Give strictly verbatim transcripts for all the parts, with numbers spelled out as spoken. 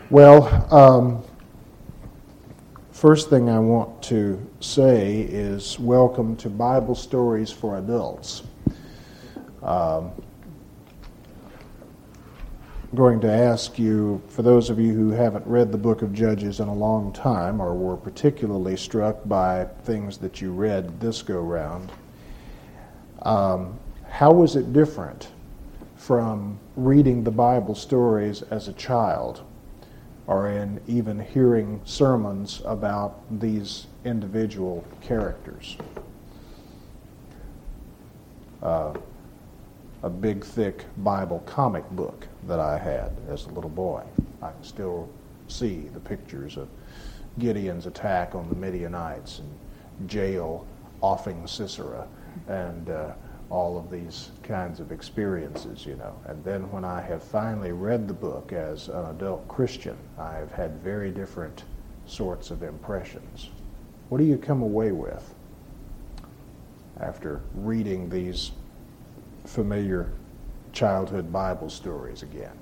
Well, um, first thing I want to say is welcome to Bible Stories for Adults. Um, I'm going to ask you, for those of you who haven't read the book of Judges in a long time or were particularly struck by things that you read this go-round, um, how was it different from reading the Bible stories as a child or in even hearing sermons about these individual characters? Uh, a big, thick Bible comic book that I had as a little boy. I can still see the pictures of Gideon's attack on the Midianites and Jael offing Sisera and uh, all of these kinds of experiences, you know. And then when I have finally read the book as an adult Christian, I have had very different sorts of impressions. What do you come away with after reading these familiar childhood Bible stories again?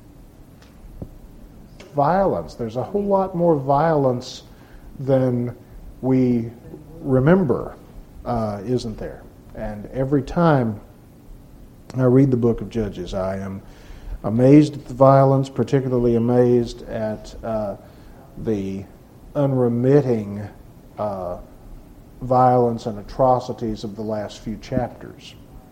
Violence. There's a whole lot more violence than we remember, uh, isn't there? And every time I read the book of Judges, I am amazed at the violence, particularly amazed at uh, the unremitting uh, violence and atrocities of the last few chapters.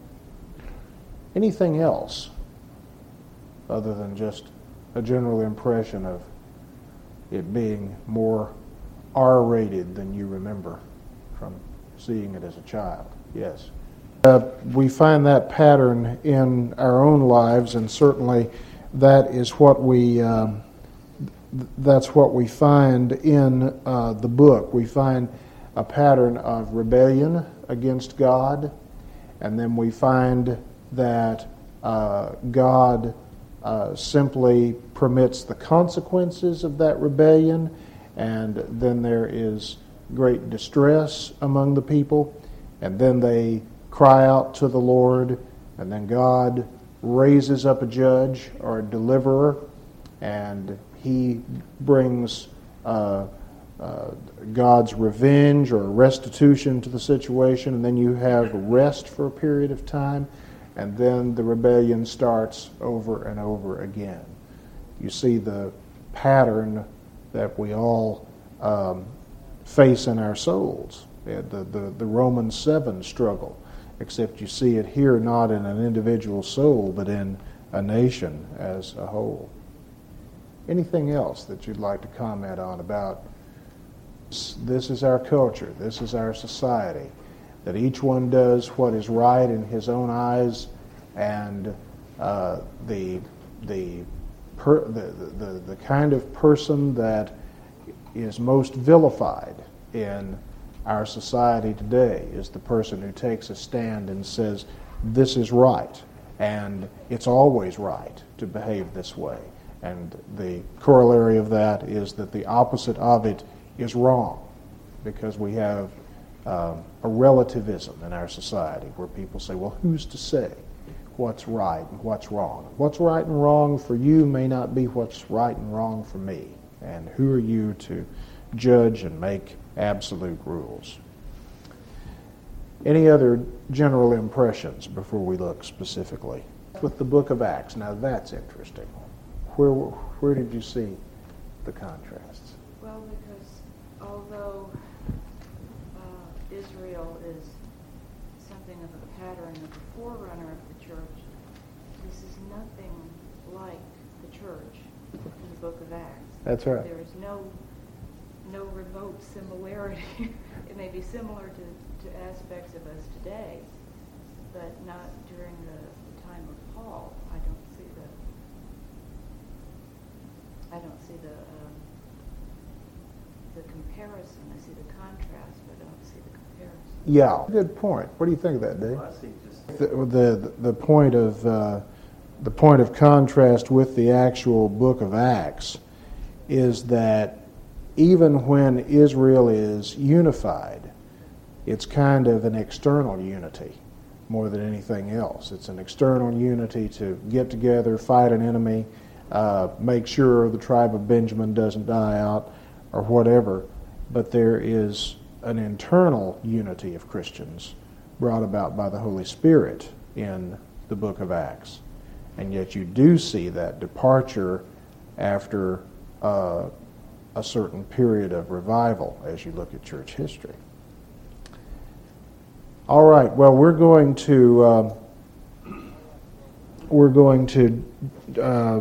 Anything else other than just a general impression of it being more R-rated than you remember from seeing it as a child? Yes. Uh, we find that pattern in our own lives, and certainly that is what we um, th- that's what we find in uh, the book. We find a pattern of rebellion against God, and then we find that uh, God uh, simply permits the consequences of that rebellion, and then there is great distress among the people, and then they cry out to the Lord, and then God raises up a judge or a deliverer, and he brings uh, uh, God's revenge or restitution to the situation, and then you have rest for a period of time, and then the rebellion starts over and over again. You see the pattern that we all um, face in our souls, the, the, the Romans seven struggle, except you see it here not in an individual soul, but in a nation as a whole. Anything else that you'd like to comment on about this is our culture, this is our society, that each one does what is right in his own eyes, and uh, the the, per, the the the kind of person that is most vilified in our society today is the person who takes a stand and says, this is right, and it's always right to behave this way. And the corollary of that is that the opposite of it is wrong, because we have um, a relativism in our society where people say, well, who's to say what's right and what's wrong? What's right and wrong for you may not be what's right and wrong for me. And who are you to judge and make absolute rules? Any other general impressions before we look specifically? With the book of Acts, now that's interesting. Where where did you see the contrasts? Well, because although uh, Israel is something of a pattern of a forerunner of the church, this is nothing like the church in the book of Acts. That's right. There is no no remote similarity. It may be similar to, to aspects of us today, but not during the, the time of Paul. I don't see the I don't see the um, the comparison. I see the contrast, but I don't see the comparison. Yeah, good point. What do you think of that, Dave? Well, I see just The the, the point of uh, the point of contrast with the actual book of Acts is that even when Israel is unified, it's kind of an external unity more than anything else. It's an external unity to get together, fight an enemy, uh, make sure the tribe of Benjamin doesn't die out or whatever, but there is an internal unity of Christians brought about by the Holy Spirit in the book of Acts. And yet you do see that departure after uh, a certain period of revival as you look at church history. All right, well, we're going to uh, we're going to uh,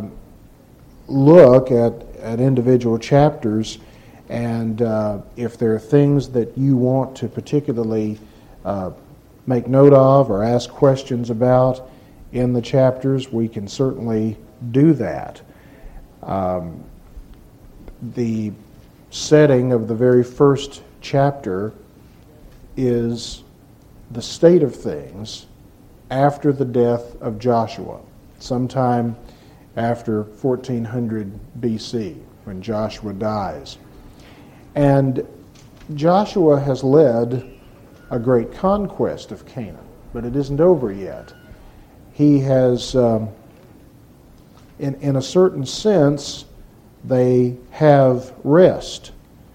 look at, at individual chapters, and uh, if there are things that you want to particularly uh, make note of or ask questions about in the chapters, we can certainly do that. Um, the setting of the very first chapter is the state of things after the death of Joshua, sometime after fourteen hundred B C, when Joshua dies. And Joshua has led a great conquest of Canaan, but it isn't over yet. He has, um, in, in a certain sense, they have rest,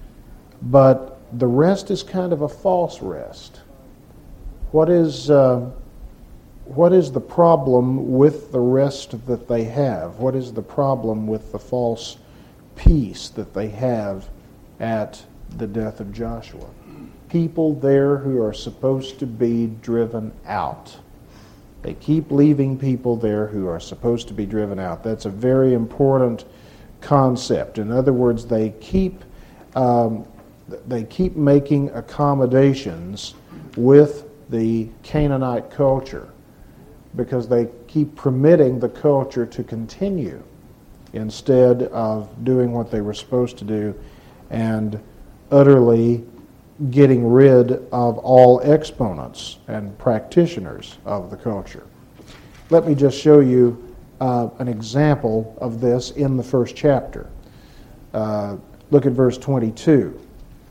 but the rest is kind of a false rest. What is uh, what is the problem with the rest that they have? What is the problem with the false peace that they have at the death of Joshua? People there who are supposed to be driven out. They keep leaving people there who are supposed to be driven out. That's a very important concept. In other words, they keep um, they keep making accommodations with the Canaanite culture because they keep permitting the culture to continue instead of doing what they were supposed to do and utterly getting rid of all exponents and practitioners of the culture. Let me just show you uh, an example of this in the first chapter. Uh, look at verse twenty-two.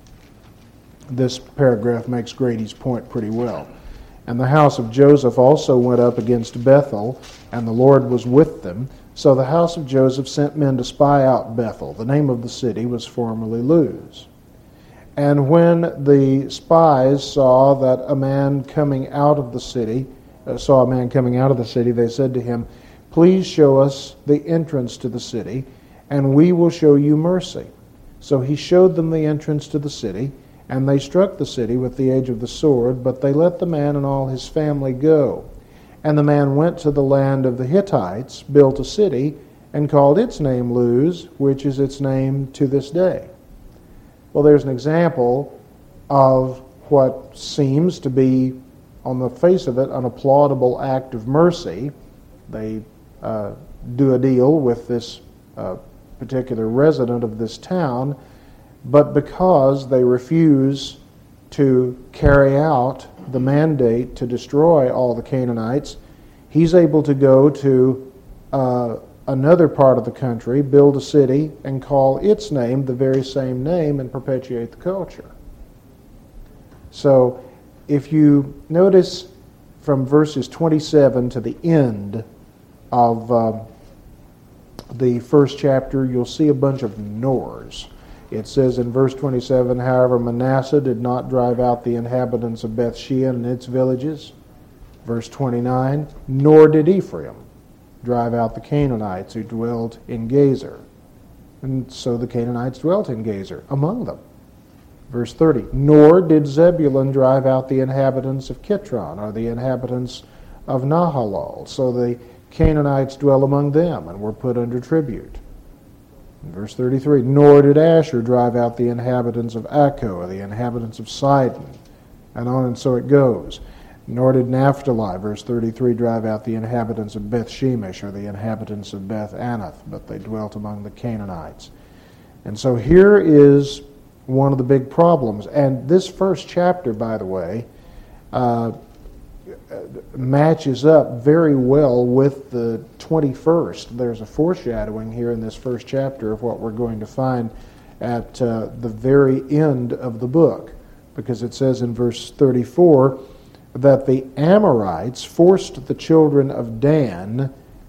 This paragraph makes Grady's point pretty well. And the house of Joseph also went up against Bethel, and the Lord was with them. So the house of Joseph sent men to spy out Bethel. The name of the city was formerly Luz. And when the spies saw that a man coming out of the city, uh, saw a man coming out of the city, they said to him, "Please show us the entrance to the city, and we will show you mercy." So he showed them the entrance to the city, and they struck the city with the edge of the sword, but they let the man and all his family go. And the man went to the land of the Hittites, built a city, and called its name Luz, which is its name to this day. Well, there's an example of what seems to be, on the face of it, an applaudable act of mercy. They uh, do a deal with this uh, particular resident of this town, but because they refuse to carry out the mandate to destroy all the Canaanites, he's able to go to uh, another part of the country, build a city, and call its name the very same name and perpetuate the culture. So if you notice from verses twenty-seven to the end of uh, the first chapter, you'll see a bunch of nors. It says in verse twenty-seven, however, Manasseh did not drive out the inhabitants of Bethshean and its villages. Verse twenty-nine, nor did Ephraim drive out the Canaanites who dwelt in Gezer. And so the Canaanites dwelt in Gezer among them. Verse thirty, nor did Zebulun drive out the inhabitants of Kitron or the inhabitants of Nahalal. So the Canaanites dwell among them and were put under tribute. In verse thirty-three, nor did Asher drive out the inhabitants of Akko or the inhabitants of Sidon, and on and so it goes. Nor did Naphtali, verse thirty-three, drive out the inhabitants of Beth Shemesh or the inhabitants of Beth Anath, but they dwelt among the Canaanites. And so here is one of the big problems. And this first chapter, by the way, uh, matches up very well with the twenty-first. There's a foreshadowing here in this first chapter of what we're going to find at uh, the very end of the book, because it says in verse thirty-four that the Amorites forced the children of Dan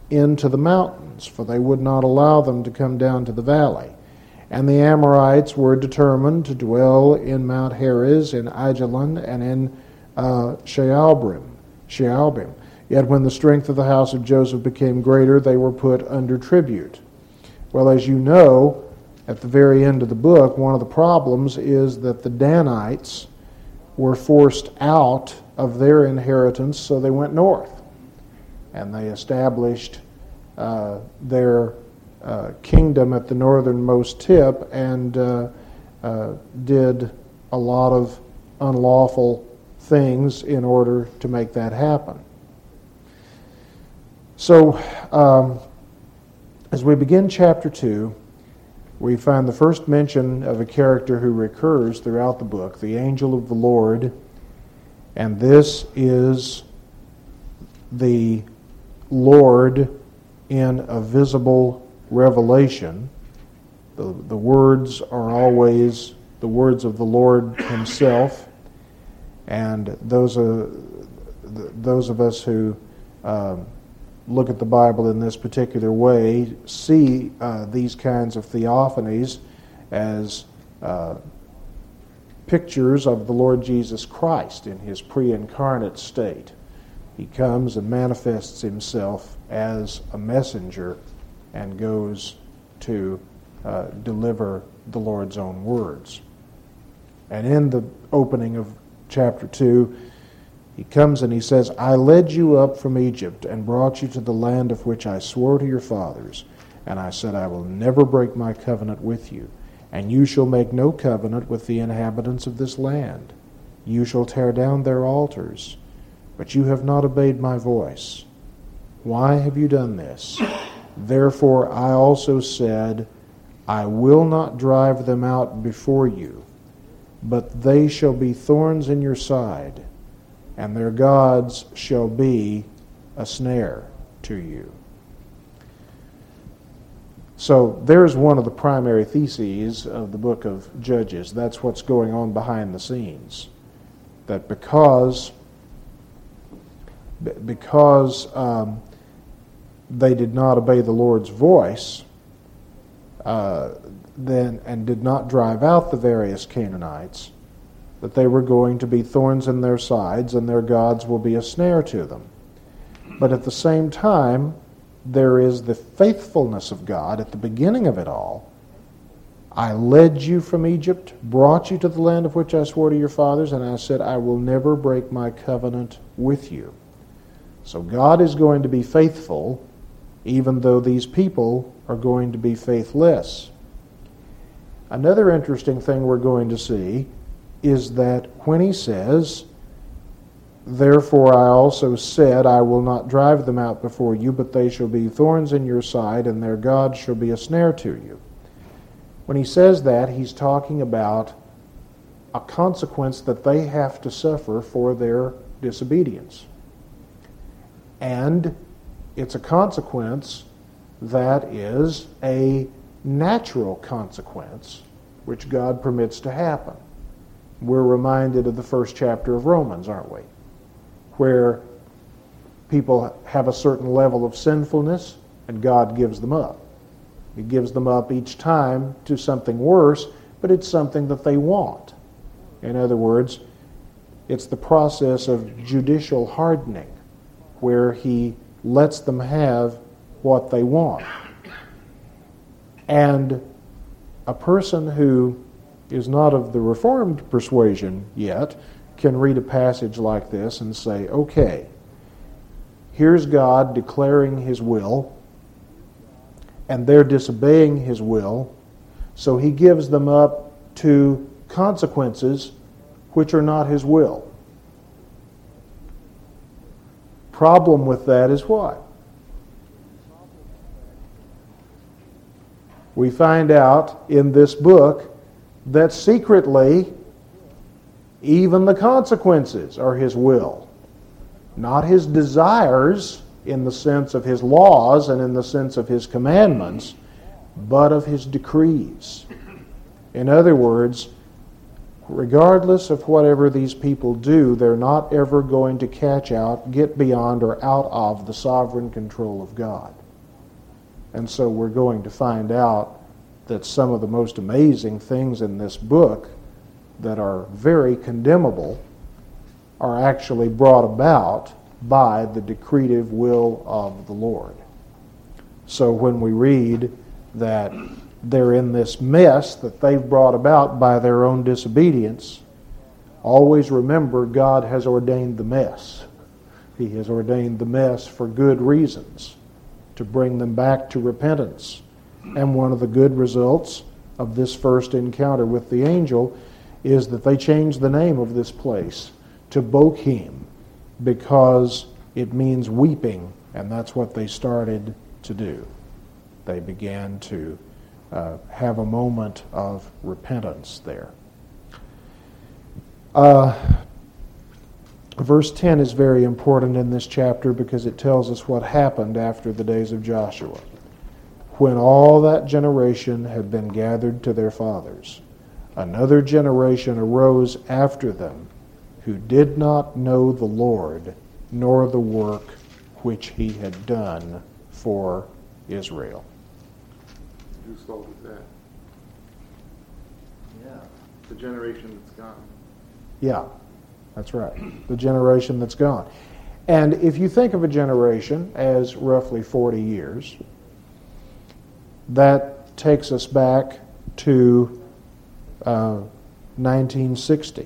into the mountains, for they would not allow them to come down to the valley. And the Amorites were determined to dwell in Mount Heres, in Ajalon, and in uh, Shaalbim. Shaalbim. Yet when the strength of the house of Joseph became greater, they were put under tribute. Well, as you know, at the very end of the book, one of the problems is that the Danites were forced out of their inheritance, so they went north. And they established uh, their uh, kingdom at the northernmost tip and uh, uh, did a lot of unlawful things in order to make that happen. So, um, as we begin chapter two, we find the first mention of a character who recurs throughout the book, the angel of the Lord, and this is the Lord in a visible revelation. The, the words are always the words of the Lord himself, and those of, those of us who um, look at the Bible in this particular way see uh, these kinds of theophanies as uh, pictures of the Lord Jesus Christ in his pre-incarnate state. He comes and manifests himself as a messenger and goes to uh, deliver the Lord's own words. And in the opening of chapter two, he comes and he says, I led you up from Egypt and brought you to the land of which I swore to your fathers. And I said, I will never break my covenant with you. And you shall make no covenant with the inhabitants of this land. You shall tear down their altars. But you have not obeyed my voice. Why have you done this? Therefore I also said, I will not drive them out before you, but they shall be thorns in your side, and their gods shall be a snare to you. So there's one of the primary theses of the book of Judges. That's what's going on behind the scenes. That because, because um, they did not obey the Lord's voice, uh, then and did not drive out the various Canaanites, that they were going to be thorns in their sides and their gods will be a snare to them. But at the same time, there is the faithfulness of God at the beginning of it all. I led you from Egypt, brought you to the land of which I swore to your fathers, and I said, I will never break my covenant with you. So God is going to be faithful, even though these people are going to be faithless. Another interesting thing we're going to see is that when he says, therefore I also said, I will not drive them out before you, but they shall be thorns in your side, and their gods shall be a snare to you. When he says that, he's talking about a consequence that they have to suffer for their disobedience. And it's a consequence that is a natural consequence which God permits to happen. We're reminded of the first chapter of Romans, aren't we? Where people have a certain level of sinfulness and God gives them up. He gives them up each time to something worse, but it's something that they want. In other words, it's the process of judicial hardening, where he lets them have what they want. And a person who is not of the Reformed persuasion yet can read a passage like this and say, okay, here's God declaring his will, and they're disobeying his will, so he gives them up to consequences which are not his will. Problem with that is what? We find out in this book that secretly even the consequences are his will. Not his desires in the sense of his laws and in the sense of his commandments, but of his decrees. In other words, regardless of whatever these people do, they're not ever going to catch out, get beyond, or out of the sovereign control of God. And so we're going to find out that some of the most amazing things in this book that are very condemnable are actually brought about by the decretive will of the Lord. So when we read that they're in this mess that they've brought about by their own disobedience, always remember God has ordained the mess. He has ordained the mess for good reasons, to bring them back to repentance. And one of the good results of this first encounter with the angel is that they changed the name of this place to Bochim, because it means weeping, and that's what they started to do. They began to uh, have a moment of repentance there. Uh, verse ten is very important in this chapter because it tells us what happened after the days of Joshua. When all that generation had been gathered to their fathers, another generation arose after them who did not know the Lord, nor the work which he had done for Israel. Whose fault is that? Yeah. The generation that's gone. Yeah, that's right. The generation that's gone. And if you think of a generation as roughly forty years, that takes us back to uh, nineteen sixty.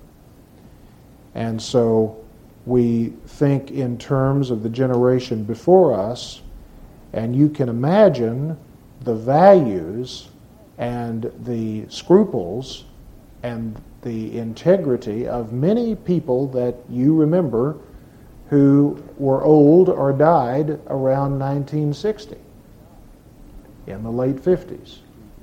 And so we think in terms of the generation before us, and you can imagine the values and the scruples and the integrity of many people that you remember who were old or died around nineteen sixty, in the late fifties.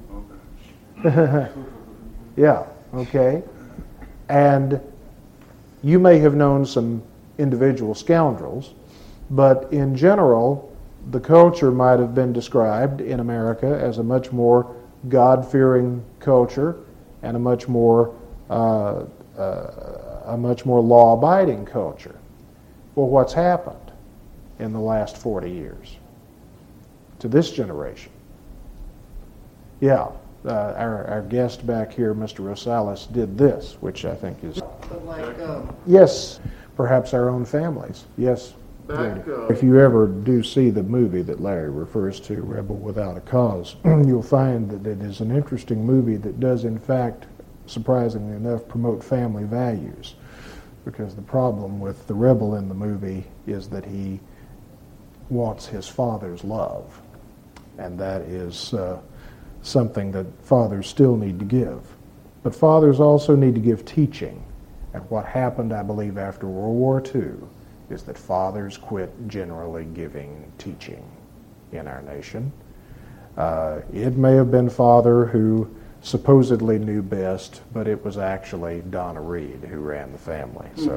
Yeah, okay. And you may have known some individual scoundrels, but in general, the culture might have been described in America as a much more God-fearing culture and a much more uh, uh, a much more law-abiding culture. Well, what's happened in the last forty years to this generation? Yeah, uh, our, our guest back here, Mister Rosales, did this, which I think is... But like, um, Yes, perhaps our own families. Yes. Back, Brady. uh, If you ever do see the movie that Larry refers to, Rebel Without a Cause, you'll find that it is an interesting movie that does, in fact, surprisingly enough, promote family values. Because the problem with the rebel in the movie is that he wants his father's love. And that is uh, something that fathers still need to give. But fathers also need to give teaching. And what happened, I believe, after World War Two is that fathers quit generally giving teaching in our nation. Uh, it may have been father who supposedly knew best, but it was actually Donna Reed who ran the family. So,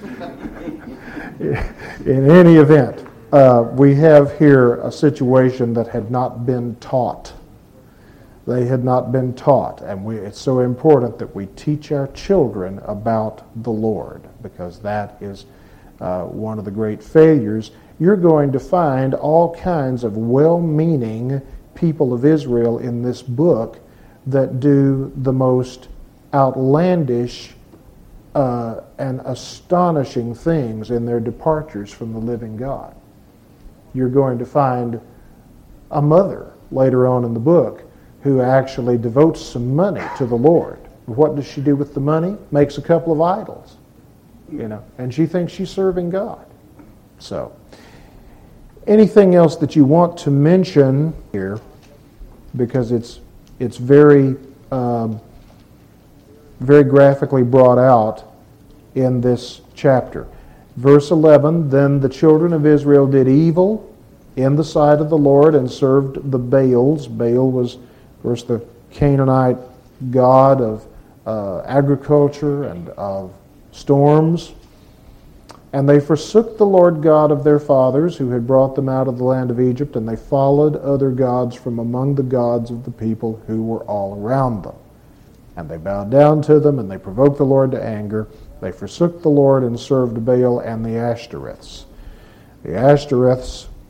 in any event, uh, we have here a situation that had not been taught. They had not been taught, and we, it's so important that we teach our children about the Lord, because that is uh, one of the great failures. You're going to find all kinds of well-meaning people of Israel in this book that do the most outlandish uh, and astonishing things in their departures from the living God. You're going to find a mother later on in the book who actually devotes some money to the Lord. What does she do with the money? Makes a couple of idols, you know, and she thinks she's serving God. So, anything else that you want to mention here, because it's it's very um, very graphically brought out in this chapter. Verse eleven, then the children of Israel did evil in the sight of the Lord and served the Baals. Baal was, of course, the Canaanite god of uh, agriculture and of storms. And they forsook the Lord God of their fathers, who had brought them out of the land of Egypt, and they followed other gods from among the gods of the people who were all around them. And they bowed down to them, and they provoked the Lord to anger. They forsook the Lord and served Baal and the Ashtoreths. The Ashtoreths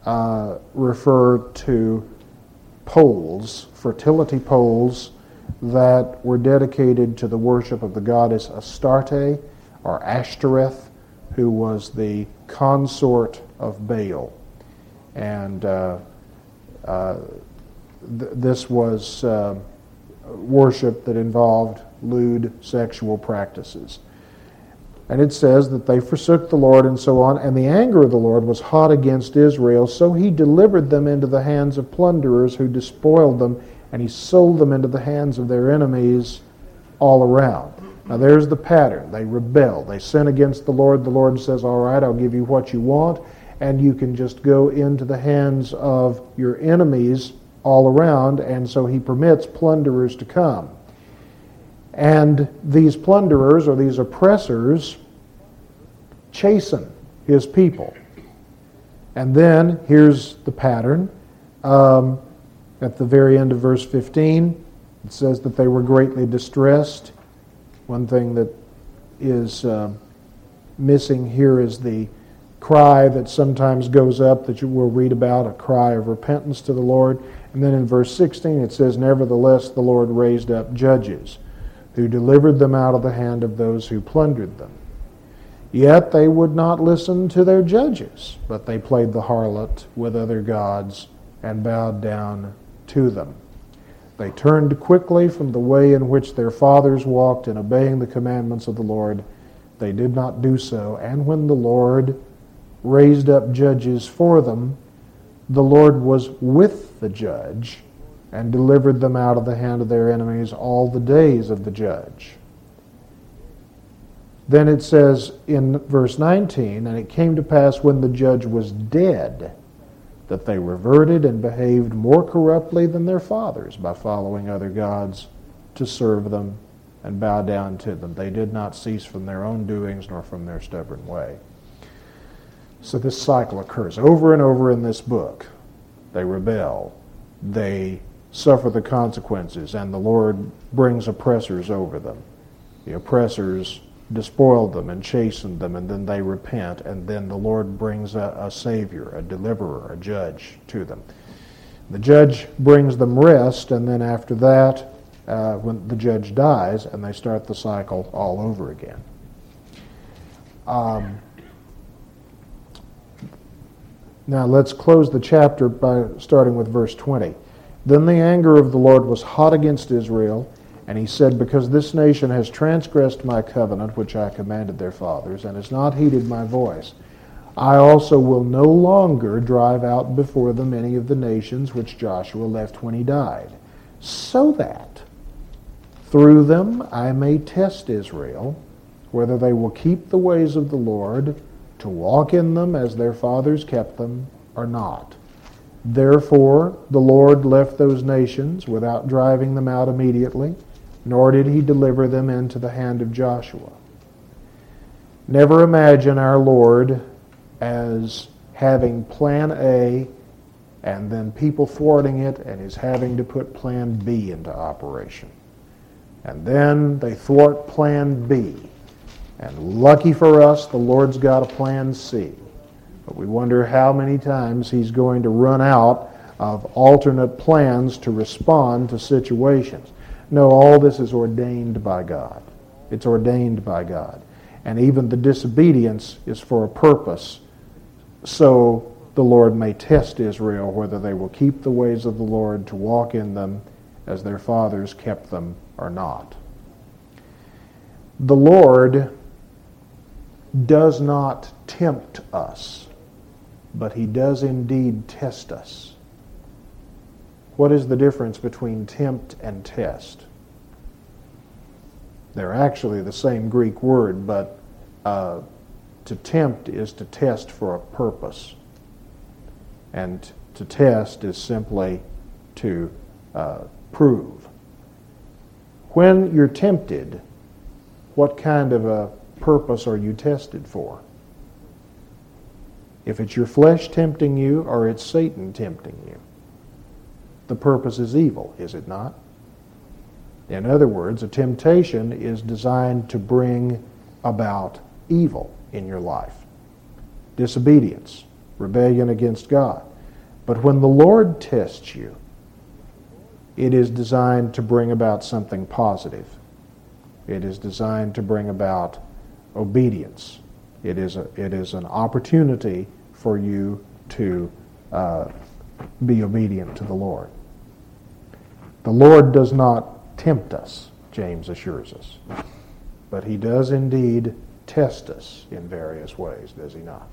uh, refer to poles, fertility poles, that were dedicated to the worship of the goddess Astarte, or Ashtoreth, who was the consort of Baal. And uh, uh, th- this was uh, worship that involved lewd sexual practices. And it says that they forsook the Lord and so on, and the anger of the Lord was hot against Israel, so he delivered them into the hands of plunderers who despoiled them, and he sold them into the hands of their enemies all around. Now there's the pattern. They rebel. They sin against the Lord. The Lord says, all right, I'll give you what you want, and you can just go into the hands of your enemies all around, and so he permits plunderers to come. And these plunderers, or these oppressors, chasten his people. And then, here's the pattern. Um, at the very end of verse fifteen, it says that they were greatly distressed. One thing that is uh, missing here is the cry that sometimes goes up that you will read about, a cry of repentance to the Lord. And then in verse sixteen it says, nevertheless the Lord raised up judges, who delivered them out of the hand of those who plundered them. Yet they would not listen to their judges, but they played the harlot with other gods and bowed down to them. They turned quickly from the way in which their fathers walked in obeying the commandments of the Lord. They did not do so. And when the Lord raised up judges for them, the Lord was with the judge and delivered them out of the hand of their enemies all the days of the judge. Then it says in verse nineteen, and it came to pass when the judge was dead, that they reverted and behaved more corruptly than their fathers by following other gods to serve them and bow down to them. They did not cease from their own doings nor from their stubborn way. So this cycle occurs over and over in this book. They rebel. They suffer the consequences, and the Lord brings oppressors over them. The oppressors despoil them and chasten them, and then they repent, and then the Lord brings a, a Savior, a deliverer, a judge to them. The judge brings them rest, and then after that, uh, when the judge dies, and they start the cycle all over again. Um, now let's close the chapter by starting with verse twenty. Then the anger of the Lord was hot against Israel, and he said, because this nation has transgressed my covenant, which I commanded their fathers, and has not heeded my voice, I also will no longer drive out before them any of the nations which Joshua left when he died, so that through them I may test Israel, whether they will keep the ways of the Lord, to walk in them as their fathers kept them, or not. Therefore the Lord left those nations without driving them out immediately, nor did he deliver them into the hand of Joshua. Never imagine our Lord as having plan A and then people thwarting it, and he's having to put plan B into operation. And then they thwart plan B. And lucky for us, the Lord's got a plan C. But we wonder how many times he's going to run out of alternate plans to respond to situations. No, all this is ordained by God. It's ordained by God. And even the disobedience is for a purpose, so the Lord may test Israel whether they will keep the ways of the Lord to walk in them as their fathers kept them or not. The Lord does not tempt us, but he does indeed test us. What is the difference between tempt and test? They're actually the same Greek word, but uh, to tempt is to test for a purpose. And to test is simply to uh, prove. When you're tempted, what kind of a purpose are you tested for? If it's your flesh tempting you or it's Satan tempting you, the purpose is evil, is it not? In other words, a temptation is designed to bring about evil in your life. Disobedience, rebellion against God. But when the Lord tests you, it is designed to bring about something positive. It is designed to bring about obedience. It is a, it is an opportunity for you to uh, be obedient to the Lord. The Lord does not tempt us, James assures us, but He does indeed test us in various ways, does He not?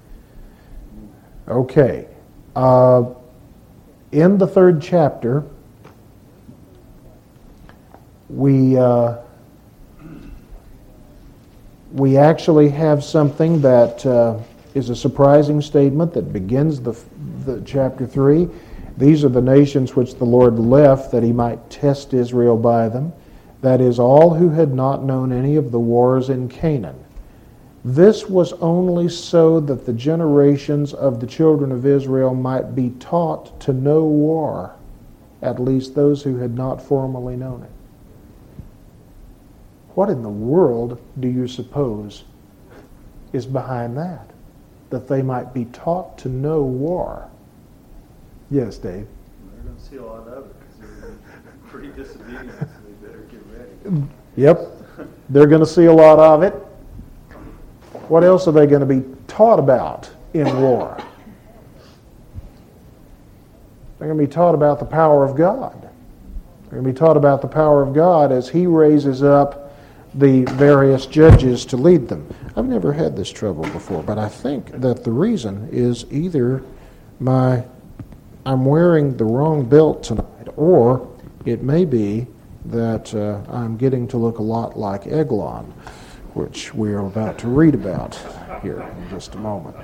Okay. Uh, in the third chapter, we uh, we actually have something that uh, is a surprising statement that begins the, the chapter three. These are the nations which the Lord left that He might test Israel by them. That is, all who had not known any of the wars in Canaan. This was only so that the generations of the children of Israel might be taught to know war, at least those who had not formerly known it. What in the world do you suppose is behind that? That they might be taught to know war. Yes, Dave? They're going to see a lot of it because they're pretty disobedient, so they better get ready. Yep. They're going to see a lot of it. What else are they going to be taught about in war? They're going to be taught about the power of God. They're going to be taught about the power of God as He raises up the various judges to lead them. I've never had this trouble before, but I think that the reason is either my I'm wearing the wrong belt tonight, or it may be that uh, I'm getting to look a lot like Eglon, which we are about to read about here in just a moment.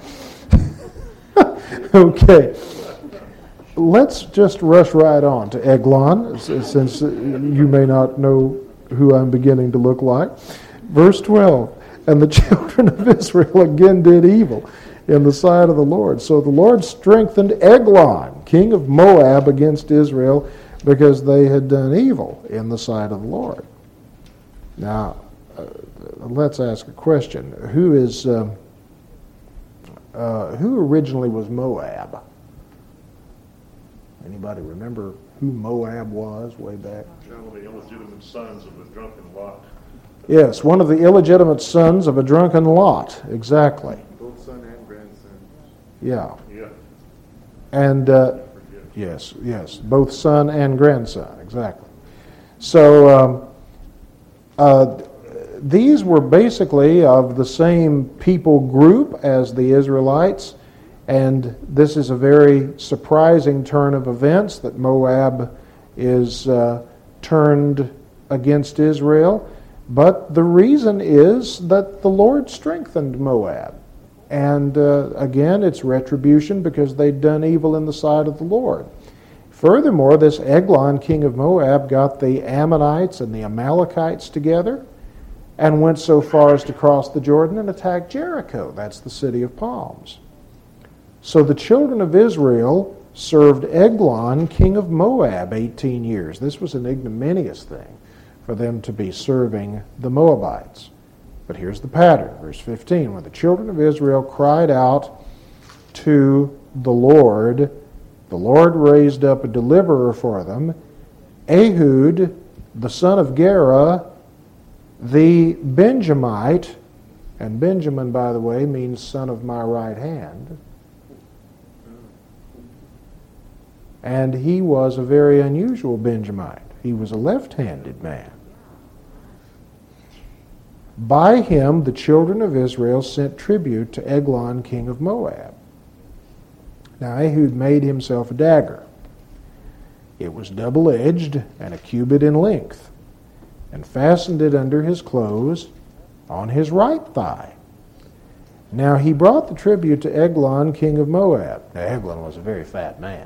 Okay. Let's just rush right on to Eglon, since you may not know who I'm beginning to look like. Verse twelve, and the children of Israel again did evil in the sight of the Lord. So the Lord strengthened Eglon, king of Moab, against Israel, because they had done evil in the sight of the Lord. Now, uh, let's ask a question. Who is uh, uh, who originally was Moab? Anybody remember who Moab was way back? One of the illegitimate sons of a drunken Lot. Yes, one of the illegitimate sons of a drunken Lot. Exactly. Both son and grandson. Yeah. Yeah. And uh, yes, yes, both son and grandson. Exactly. So um, uh, these were basically of the same people group as the Israelites. And this is a very surprising turn of events that Moab is uh, turned against Israel. But the reason is that the Lord strengthened Moab. And uh, again, it's retribution because they'd done evil in the sight of the Lord. Furthermore, this Eglon, king of Moab, got the Ammonites and the Amalekites together and went so far as to cross the Jordan and attack Jericho. That's the city of palms. So the children of Israel served Eglon, king of Moab, eighteen years. This was an ignominious thing for them to be serving the Moabites. But here's the pattern, verse fifteen. When the children of Israel cried out to the Lord, the Lord raised up a deliverer for them, Ehud, the son of Gera, the Benjamite, and Benjamin, by the way, means son of my right hand. And he was a very unusual Benjamite. He was a left-handed man. By him, the children of Israel sent tribute to Eglon, king of Moab. Now Ehud made himself a dagger. It was double-edged and a cubit in length, and fastened it under his clothes on his right thigh. Now he brought the tribute to Eglon, king of Moab. Now Eglon was a very fat man.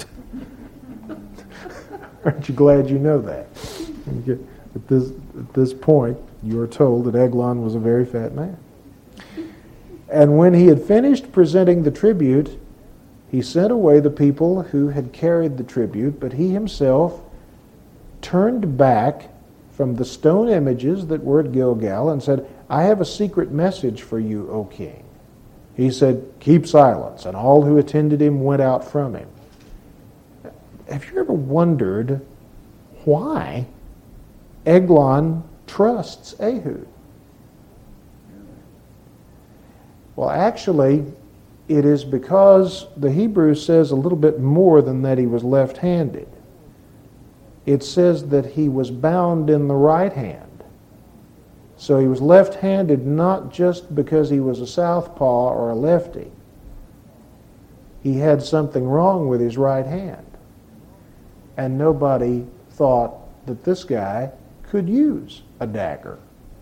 Aren't you glad you know that? At this, at this point, you are told that Eglon was a very fat man. And when he had finished presenting the tribute, he sent away the people who had carried the tribute, but he himself turned back from the stone images that were at Gilgal and said, I have a secret message for you, O king. He said, keep silence. And all who attended him went out from him. have you ever wondered why Eglon trusts Ehud? Well, actually, it is because the Hebrew says a little bit more than that he was left-handed. It says that he was bound in the right hand. So he was left-handed not just because he was a southpaw or a lefty. He had something wrong with his right hand. And nobody thought that this guy could use a dagger.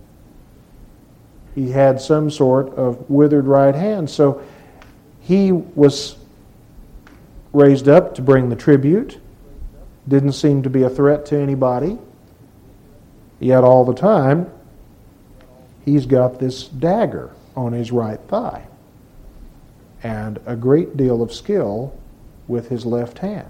He had some sort of withered right hand. So he was raised up to bring the tribute. Didn't seem to be a threat to anybody. Yet all the time, he's got this dagger on his right thigh and a great deal of skill with his left hand.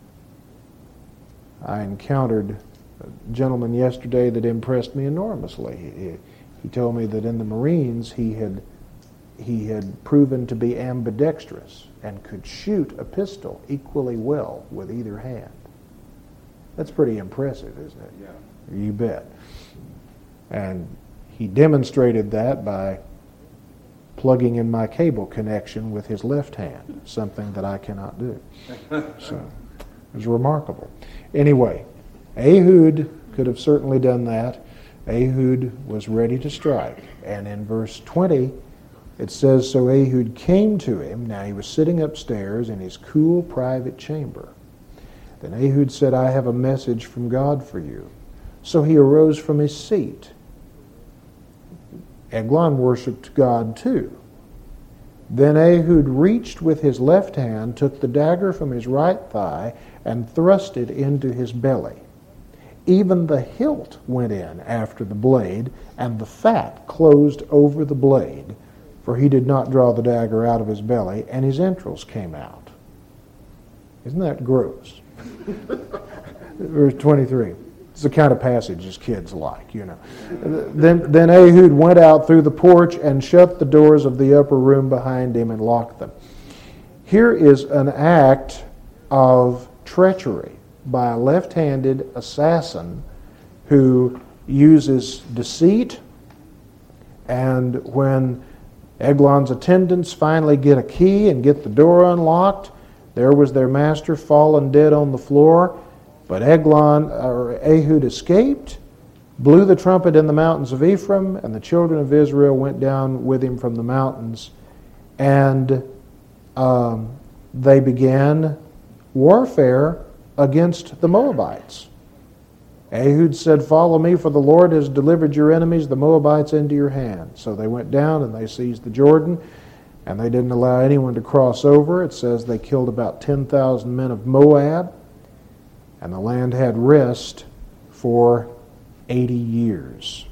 I encountered a gentleman yesterday that impressed me enormously. He, he told me that in the Marines he had he had proven to be ambidextrous and could shoot a pistol equally well with either hand. That's pretty impressive, isn't it? Yeah. You bet. And he demonstrated that by plugging in my cable connection with his left hand, something that I cannot do. So it was remarkable. Anyway, Ehud could have certainly done that. Ehud was ready to strike. And in verse twenty, it says, so Ehud came to him. Now he was sitting upstairs in his cool private chamber. Then Ehud said, I have a message from God for you. So he arose from his seat. Eglon worshipped God too. Then Ehud reached with his left hand, took the dagger from his right thigh, and thrust it into his belly. Even the hilt went in after the blade, and the fat closed over the blade, for he did not draw the dagger out of his belly, and his entrails came out. Isn't that gross? Verse twenty-three. It's the kind of passages kids like, you know. Then, then Ehud went out through the porch and shut the doors of the upper room behind him and locked them. Here is an act of treachery by a left-handed assassin who uses deceit, and when Eglon's attendants finally get a key and get the door unlocked, there was their master fallen dead on the floor. But Eglon, or Ehud escaped, blew the trumpet in the mountains of Ephraim, and the children of Israel went down with him from the mountains. And um, they began warfare against the Moabites. Ehud said, follow me, for the Lord has delivered your enemies, the Moabites, into your hand. So they went down and they seized the Jordan, and they didn't allow anyone to cross over. It says they killed about ten thousand men of Moab. And the land had rest for eighty years.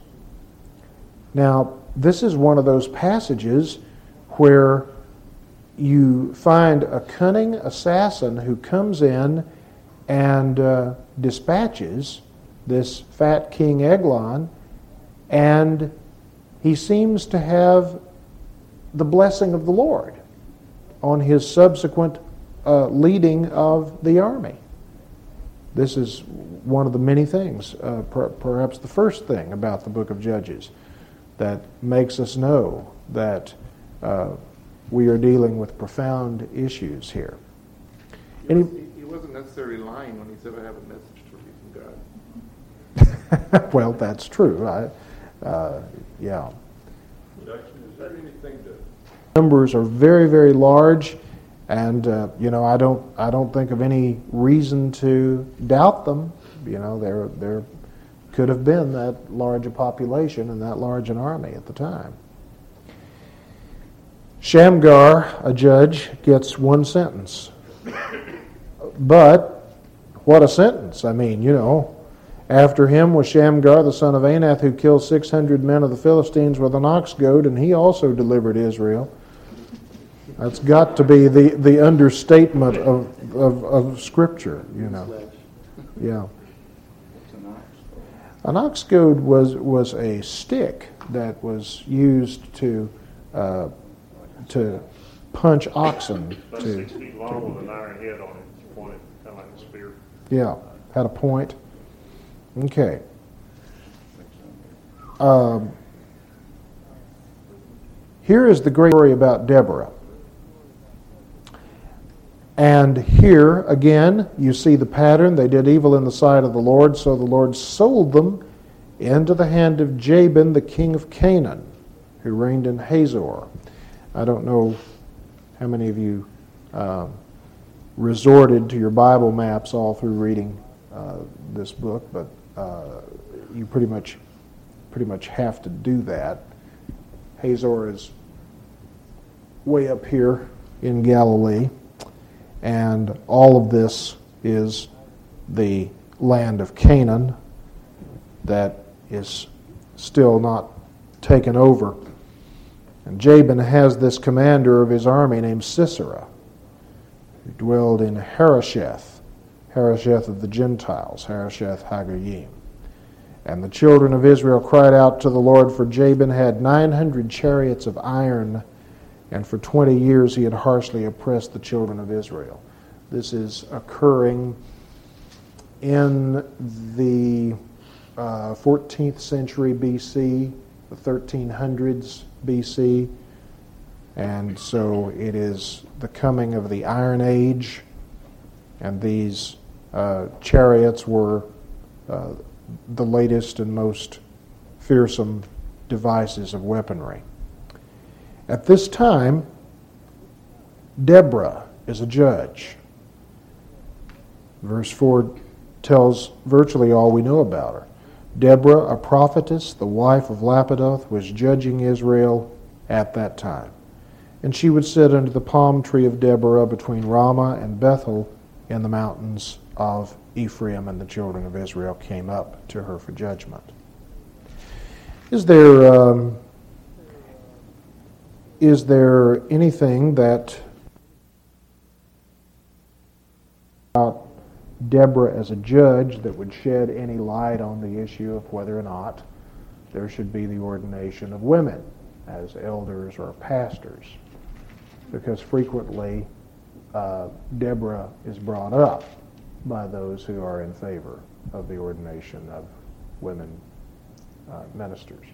Now, this is one of those passages where you find a cunning assassin who comes in and uh, dispatches this fat King Eglon, and he seems to have the blessing of the Lord on his subsequent uh, leading of the army. This is one of the many things, uh, per- perhaps the first thing about the book of Judges that makes us know that uh, we are dealing with profound issues here. He, Any, was, he, he wasn't necessarily lying when he said, I have a message for you from God. well, that's true. I, uh, yeah. Production, is there anything that Numbers are very, very large. And uh, you know, I don't, I don't think of any reason to doubt them. You know, there, there could have been that large a population and that large an army at the time. Shamgar, a judge, gets one sentence. But what a sentence! I mean, you know, after him was Shamgar, the son of Anath, who killed six hundred men of the Philistines with an ox goad, and he also delivered Israel. That's got to be the, the understatement of, of, of Scripture, you know. Yeah. An ox goad was was a stick that was used to uh, to punch oxen. about To, six feet long with an iron head on it, it's pointed kind kind of like a spear. Yeah, had a point. Okay. Um, here is the great story about Deborah. And here, again, you see the pattern. They did evil in the sight of the Lord, so the Lord sold them into the hand of Jabin, the king of Canaan, who reigned in Hazor. I don't know how many of you um, resorted to your Bible maps all through reading uh, this book, but uh, you pretty much pretty much have to do that. Hazor is way up here in Galilee, and all of this is the land of Canaan that is still not taken over. And Jabin has this commander of his army named Sisera, who dwelled in Harosheth, Harosheth of the Gentiles, Harosheth Hagoyim. And the children of Israel cried out to the Lord, for Jabin had nine hundred chariots of iron, and for twenty years he had harshly oppressed the children of Israel. This is occurring in the uh, fourteenth century B C, the thirteen hundreds B C, and so it is the coming of the Iron Age, and these uh, chariots were uh, the latest and most fearsome devices of weaponry. At this time, Deborah is a judge. Verse four tells virtually all we know about her. Deborah, a prophetess, the wife of Lapidoth, was judging Israel at that time. And she would sit under the palm tree of Deborah between Ramah and Bethel in the mountains of Ephraim, and the children of Israel came up to her for judgment. Is there um, is there anything that about Deborah as a judge that would shed any light on the issue of whether or not there should be the ordination of women as elders or pastors? Because frequently uh, Deborah is brought up by those who are in favor of the ordination of women uh, ministers.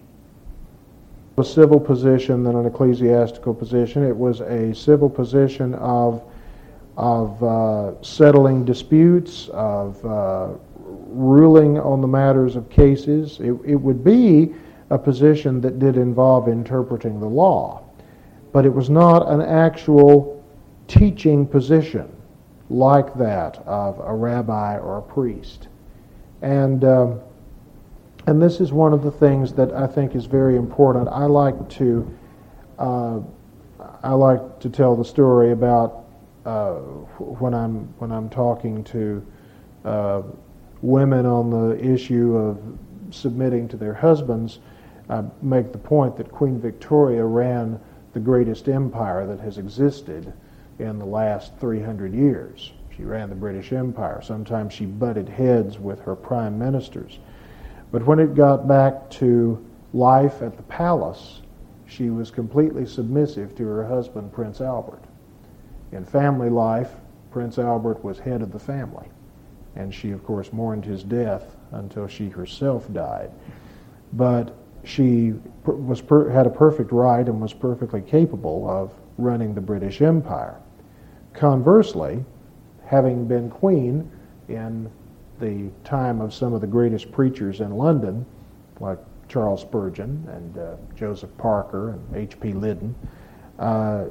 A civil position than an ecclesiastical position. It was a civil position of of uh, settling disputes, of uh, ruling on the matters of cases. It, it would be a position that did involve interpreting the law, but it was not an actual teaching position like that of a rabbi or a priest. And um, and this is one of the things that I think is very important. I like to uh, I like to tell the story about uh, when I'm when I'm talking to uh, women on the issue of submitting to their husbands. I make the point that Queen Victoria ran the greatest empire that has existed in the last three hundred years. She ran the British Empire. Sometimes she butted heads with her prime ministers. But when it got back to life at the palace, she was completely submissive to her husband, Prince Albert. In family life, Prince Albert was head of the family, and she, of course, mourned his death until she herself died. But she was per- had a perfect right and was perfectly capable of running the British Empire. Conversely, having been queen in the time of some of the greatest preachers in London, like Charles Spurgeon and uh, Joseph Parker and H P Liddon, uh,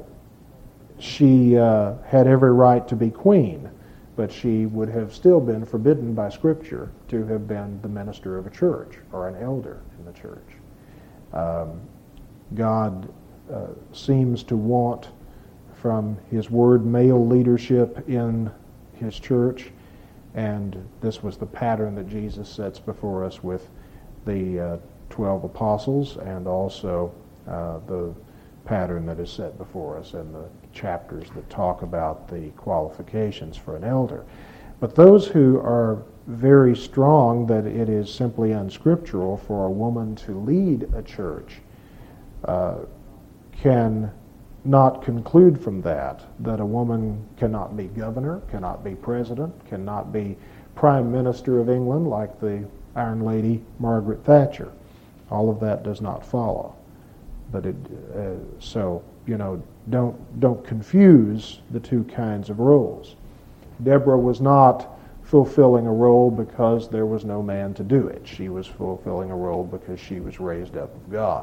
she uh, had every right to be queen, but she would have still been forbidden by Scripture to have been the minister of a church or an elder in the church. Um, God uh, seems to want from His Word male leadership in His church, and this was the pattern that Jesus sets before us with the uh, twelve apostles, and also uh, the pattern that is set before us in the chapters that talk about the qualifications for an elder. But those who are very strong that it is simply unscriptural for a woman to lead a church uh, can not conclude from that that a woman cannot be governor, cannot be president, cannot be prime minister of England like the Iron Lady Margaret Thatcher. All of that does not follow. But it, uh, so, you know, don't, don't confuse the two kinds of roles. Deborah was not fulfilling a role because there was no man to do it. She was fulfilling a role because she was raised up of God.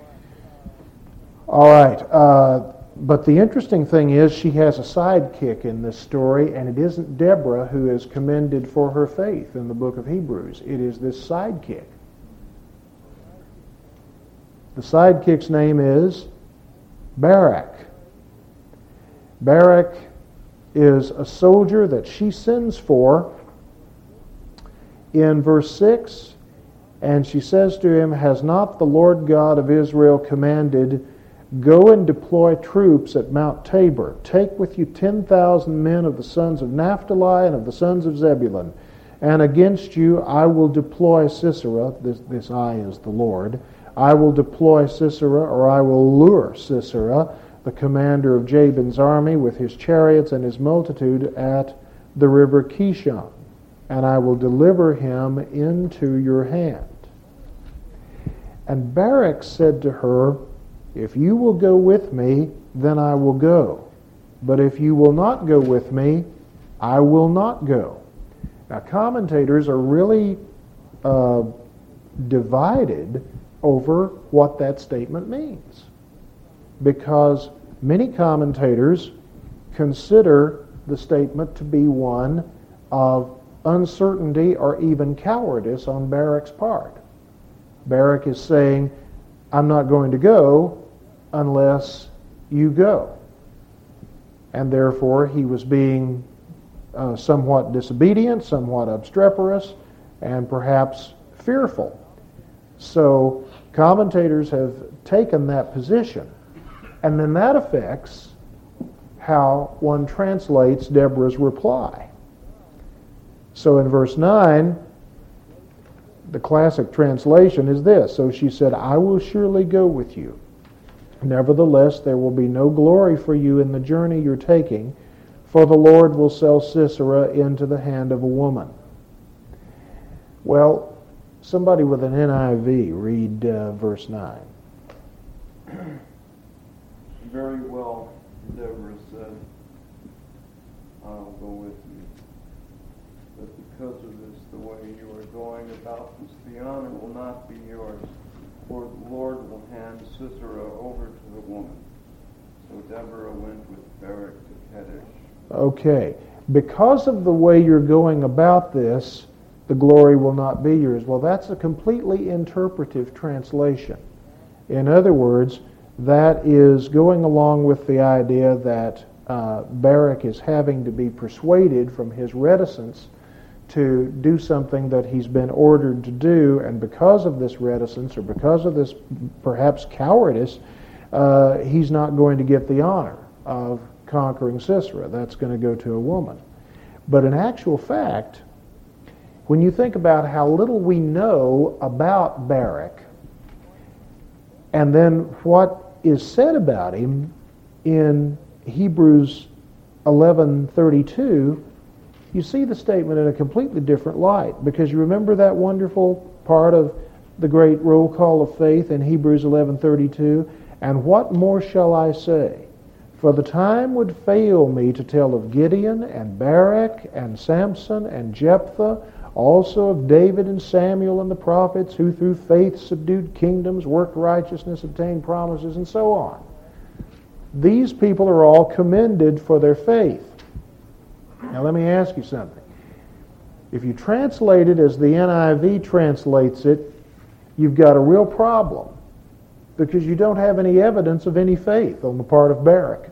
All right, uh, but the interesting thing is she has a sidekick in this story, and it isn't Deborah who is commended for her faith in the book of Hebrews. It is this sidekick. The sidekick's name is Barak. Barak is a soldier that she sends for in verse six, and she says to him, "Has not the Lord God of Israel commanded, go and deploy troops at Mount Tabor. Take with you ten thousand men of the sons of Naphtali and of the sons of Zebulun. And against you I will deploy Sisera," this, this I is the Lord, "I will deploy Sisera, or I will lure Sisera, the commander of Jabin's army, with his chariots and his multitude at the river Kishon, and I will deliver him into your hand." And Barak said to her, "If you will go with me, then I will go. But if you will not go with me, I will not go." Now, commentators are really uh, divided over what that statement means, because many commentators consider the statement to be one of uncertainty or even cowardice on Barak's part. Barak is saying, "I'm not going to go unless you go." And therefore he was being uh, somewhat disobedient, somewhat obstreperous, and perhaps fearful. So commentators have taken that position. And then that affects how one translates Deborah's reply. So in verse nine, the classic translation is this: "So she said, I will surely go with you. Nevertheless, there will be no glory for you in the journey you're taking, for the Lord will sell Sisera into the hand of a woman." Well, somebody with an N I V, read uh, verse nine. Very well, Deborah said, "I'll go with you. But because of this, the way you are going about this, the honor will not be yours, for the Lord will hand Sisera over to the woman." So Deborah went with Barak to Kadesh. Okay. Because of the way you're going about this, the glory will not be yours. Well, that's a completely interpretive translation. In other words, that is going along with the idea that uh, Barak is having to be persuaded from his reticence to do something that he's been ordered to do, and because of this reticence, or because of this perhaps cowardice, uh, he's not going to get the honor of conquering Sisera. That's going to go to a woman. But in actual fact, when you think about how little we know about Barak, and then what is said about him in Hebrews eleven thirty-two, you see the statement in a completely different light. Because you remember that wonderful part of the great roll call of faith in Hebrews eleven thirty-two? "And what more shall I say? For the time would fail me to tell of Gideon and Barak and Samson and Jephthah, also of David and Samuel and the prophets, who through faith subdued kingdoms, worked righteousness, obtained promises," and so on. These people are all commended for their faith. Now let me ask you something. If you translate it as the N I V translates it, you've got a real problem, because you don't have any evidence of any faith on the part of Barak.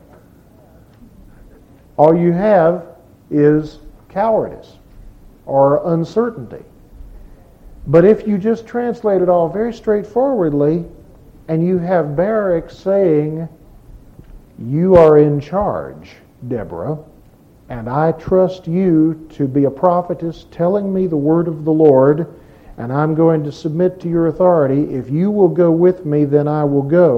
All you have is cowardice or uncertainty. But if you just translate it all very straightforwardly, and you have Barak saying, "You are in charge, Deborah, and I trust you to be a prophetess telling me the word of the Lord, and I'm going to submit to your authority. If you will go with me, then I will go.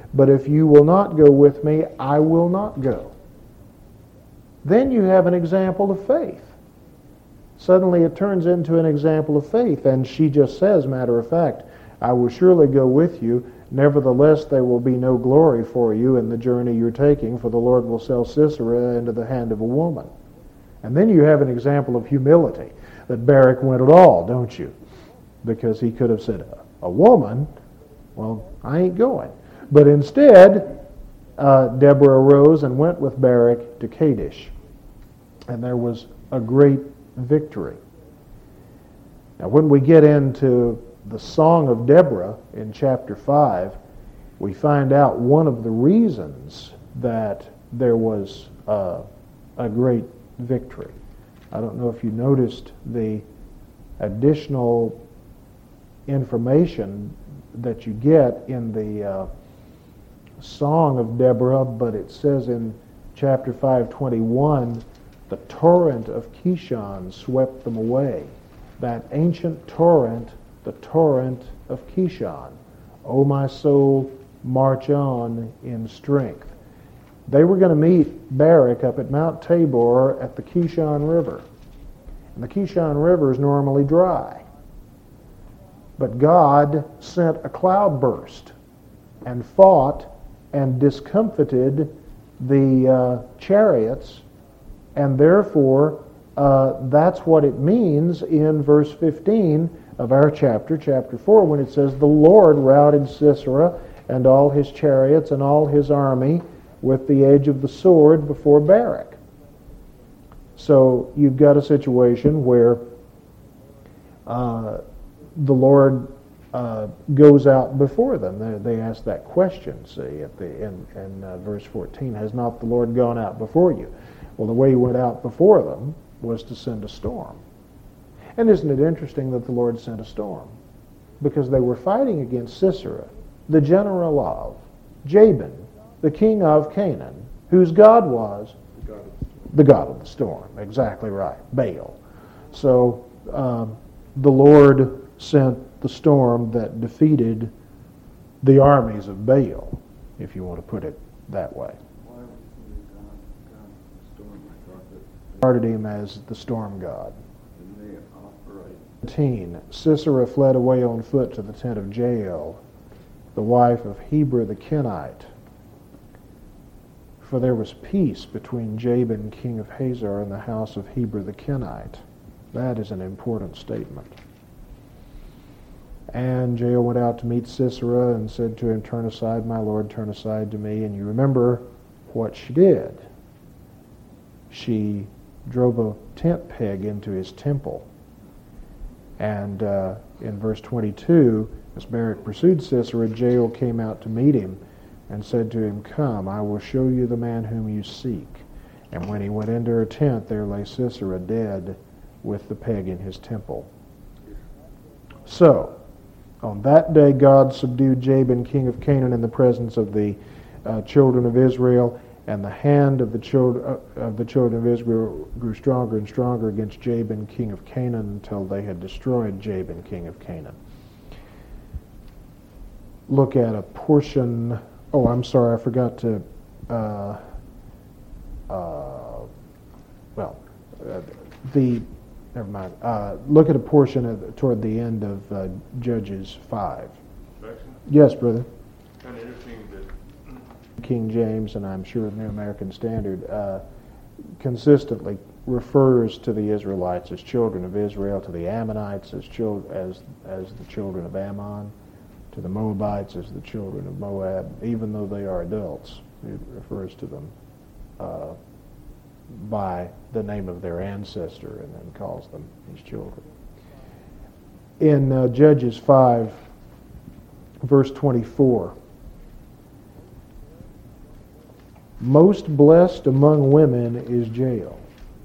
But if you will not go with me, I will not go. Then you have an example of faith. Suddenly it turns into an example of faith, and she just says, matter of fact, I will surely go with you. Nevertheless, there will be no glory for you in the journey you're taking, for the Lord will sell Sisera into the hand of a woman. And then you have an example of humility, that Barak went at all, don't you? Because he could have said, a woman? Well, I ain't going. But instead, uh, Deborah arose and went with Barak to Kadesh. And there was a great victory. Now, when we get into the Song of Deborah in chapter five, we find out one of the reasons that there was uh, a great victory. I don't know if you noticed the additional information that you get in the uh, Song of Deborah, but it says in chapter five twenty-one, the torrent of Kishon swept them away. That ancient torrent, the torrent of Kishon. O my soul, march on in strength. They were going to meet Barak up at Mount Tabor at the Kishon River. And the Kishon River is normally dry. But God sent a cloudburst and fought and discomfited the uh, chariots, and therefore uh, that's what it means in verse fifteen of our chapter, chapter four, when it says, the Lord routed Sisera and all his chariots and all his army with the edge of the sword before Barak. So you've got a situation where uh, the Lord uh, goes out before them. They, they ask that question, see, at the in, in uh, verse fourteen, has not the Lord gone out before you? Well, the way he went out before them was to send a storm. And isn't it interesting that the Lord sent a storm? Because they were fighting against Sisera, the general of Jabin, the king of Canaan, whose God was The God of the storm. the God of the storm. Exactly right, Baal. So um, the Lord sent the storm that defeated the armies of Baal, if you want to put it that way. Why was he God, God storm? I thought that Started him as the storm god. they operate. thirteen. Sisera fled away on foot to the tent of Jael, the wife of Heber the Kenite. For there was peace between Jabin, king of Hazor, and the house of Heber the Kenite. That is an important statement. And Jael went out to meet Sisera and said to him, turn aside, my lord, turn aside to me. And you remember what she did. She drove a tent peg into his temple. And uh, in verse twenty-two, as Barak pursued Sisera, Jael came out to meet him and said to him, come, I will show you the man whom you seek. And when he went into her tent, there lay Sisera dead with the peg in his temple. So, on that day God subdued Jabin, king of Canaan, in the presence of the uh, children of Israel, and the hand of the children uh, of the children of Israel grew stronger and stronger against Jabin, king of Canaan, until they had destroyed Jabin, king of Canaan. Look at a portion. Oh, I'm sorry, I forgot to. Uh, uh, well, uh, the never mind. Uh, look at a portion of, toward the end of uh, Judges five. Jackson? Yes, brother. Kind of interesting that King James, and I'm sure the New American Standard, uh, consistently refers to the Israelites as children of Israel, to the Ammonites as chil- as as the children of Ammon, to the Moabites as the children of Moab, even though they are adults. It refers to them uh, by the name of their ancestor and then calls them his children. In uh, Judges five, verse twenty-four, most blessed among women is Jael.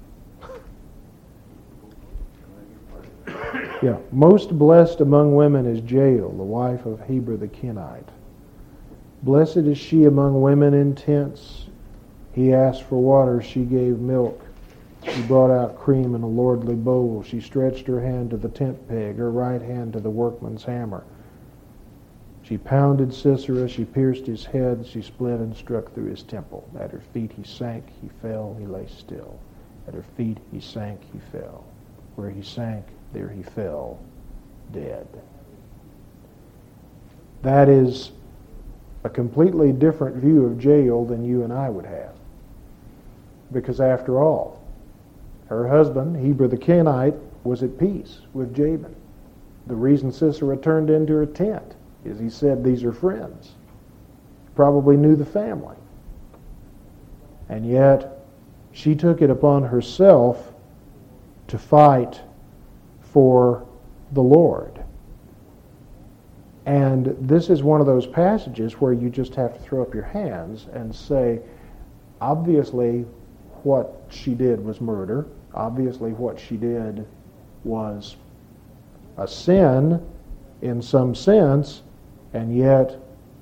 Yeah, most blessed among women is Jael, the wife of Heber the Kenite. Blessed is she among women in tents. He asked for water, she gave milk. She brought out cream in a lordly bowl. She stretched her hand to the tent peg, her right hand to the workman's hammer. She pounded Sisera, she pierced his head, she split and struck through his temple. At her feet he sank, he fell, he lay still. At her feet he sank, he fell. Where he sank, there he fell, dead. That is a completely different view of Jael than you and I would have. Because after all, her husband, Heber the Kenite, was at peace with Jabin. The reason Sisera turned into her tent is he said these are friends. Probably knew the family. And yet, she took it upon herself to fight for the Lord. And this is one of those passages where you just have to throw up your hands and say, obviously, what she did was murder. Obviously, what she did was a sin in some sense, and yet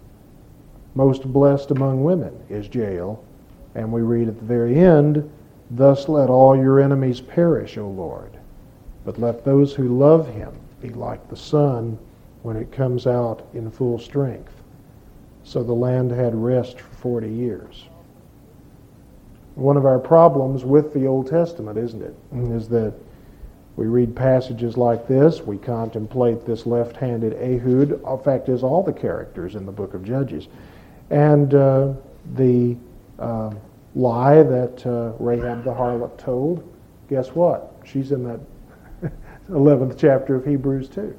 most blessed among women is Jael. And we read at the very end, thus let all your enemies perish, O Lord, but let those who love him be like the sun when it comes out in full strength. So the land had rest for forty years. One of our problems with the Old Testament, isn't it, is that we read passages like this, we contemplate this left-handed Ehud, in fact, as all the characters in the book of Judges, and uh, the uh, lie that uh, Rahab the harlot told, guess what? She's in that eleventh chapter of Hebrews too.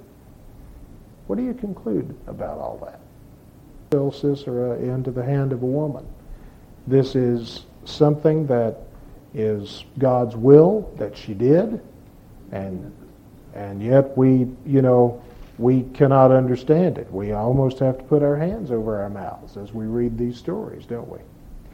What do you conclude about all that? Sell Sisera into the hand of a woman. This is something that is God's will that she did, and and yet we, you know, we cannot understand it. We almost have to put our hands over our mouths as we read these stories, don't we?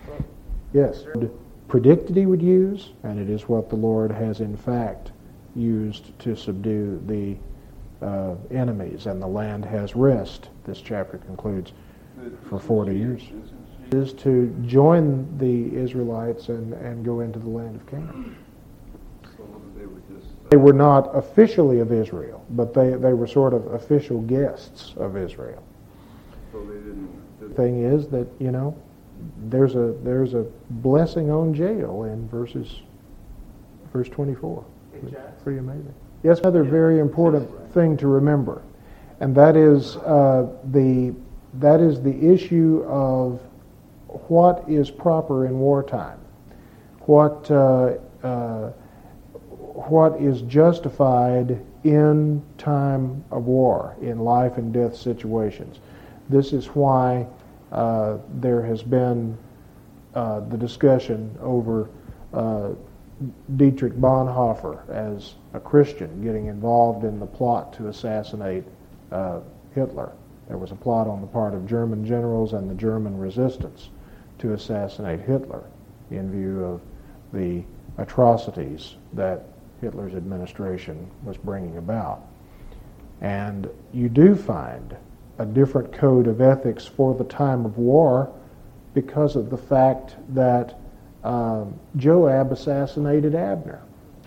Yes. Predicted he would use, and it is what the Lord has in fact used to subdue the uh, enemies, and the land has rest, this chapter concludes, for forty years. Is to join the Israelites and, and go into the land of Canaan. They were just, They were not officially of Israel, but they, they were sort of official guests of Israel. so they didn't. The thing is that, you know, there's a there's a blessing on Jael in verses verse twenty-four. It's pretty amazing. Yes, another very important thing to remember, and that is uh, the that is the issue of what is proper in wartime, what uh, uh, what is justified in time of war, in life and death situations. This is why uh, there has been uh, the discussion over uh, Dietrich Bonhoeffer as a Christian getting involved in the plot to assassinate uh, Hitler. There was a plot on the part of German generals and the German resistance to assassinate Hitler in view of the atrocities that Hitler's administration was bringing about. And you do find a different code of ethics for the time of war because of the fact that um, Joab assassinated Abner.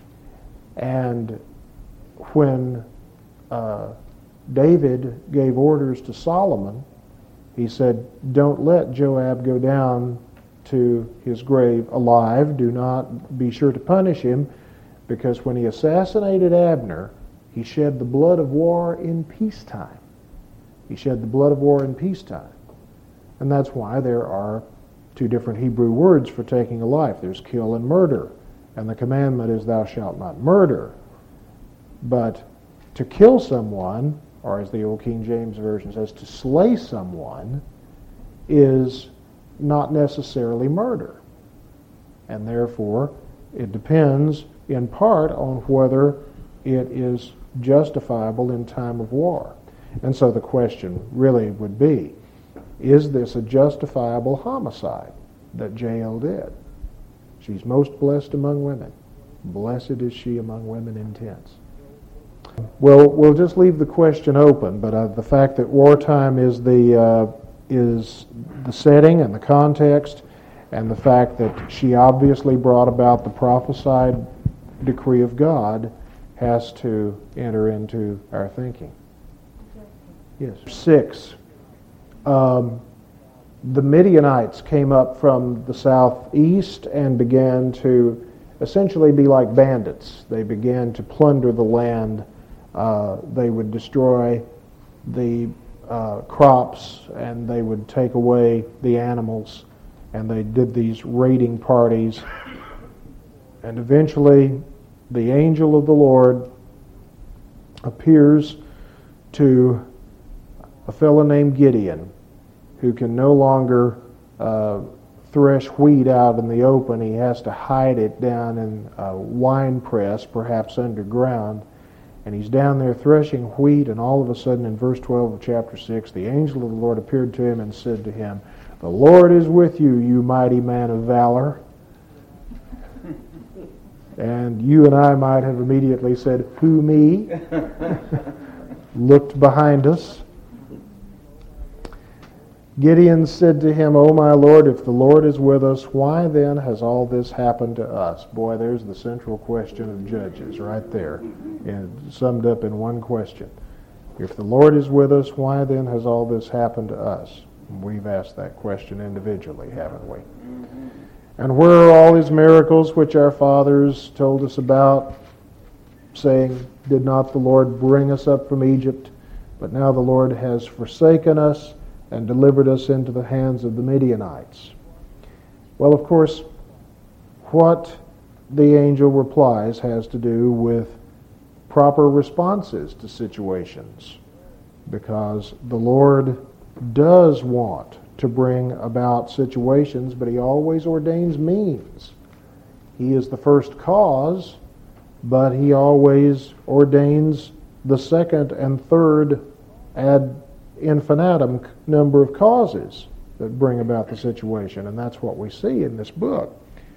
And when uh, David gave orders to Solomon, he said, don't let Joab go down to his grave alive. Do not be sure to punish him, because when he assassinated Abner, he shed the blood of war in peacetime. He shed the blood of war in peacetime. And that's why there are two different Hebrew words for taking a life. There's kill and murder. And the commandment is thou shalt not murder. But to kill someone, or as the old King James Version says, to slay someone, is not necessarily murder. And therefore, it depends in part on whether it is justifiable in time of war. And so the question really would be, is this a justifiable homicide that Jael did? She's most blessed among women. Blessed is she among women in tents. Well, we'll just leave the question open, but uh, the fact that wartime is the uh, is the setting and the context, and the fact that she obviously brought about the prophesied decree of God has to enter into our thinking. Yes. Six. um, the Midianites came up from the southeast and began to essentially be like bandits. They began to plunder the land. Uh, they would destroy the uh, crops, and they would take away the animals, and they did these raiding parties. And eventually, the angel of the Lord appears to a fellow named Gideon, who can no longer uh, thresh wheat out in the open. He has to hide it down in a wine press, perhaps underground. And he's down there threshing wheat, and all of a sudden in verse twelve of chapter six, the angel of the Lord appeared to him and said to him, "The Lord is with you, you mighty man of valor." And you and I might have immediately said, "Who, me?" Looked behind us. Gideon said to him, "O my Lord, if the Lord is with us, why then has all this happened to us?" Boy, there's the central question of Judges right there, and summed up in one question. If the Lord is with us, why then has all this happened to us? We've asked that question individually, haven't we? Mm-hmm. And where are all his miracles which our fathers told us about, saying, "Did not the Lord bring us up from Egypt? But now the Lord has forsaken us and delivered us into the hands of the Midianites." Well, of course, what the angel replies has to do with proper responses to situations, because the Lord does want to bring about situations, but he always ordains means. He is the first cause, but he always ordains the second and third ad infinitum number of causes that bring about the situation, and that's what we see in this book.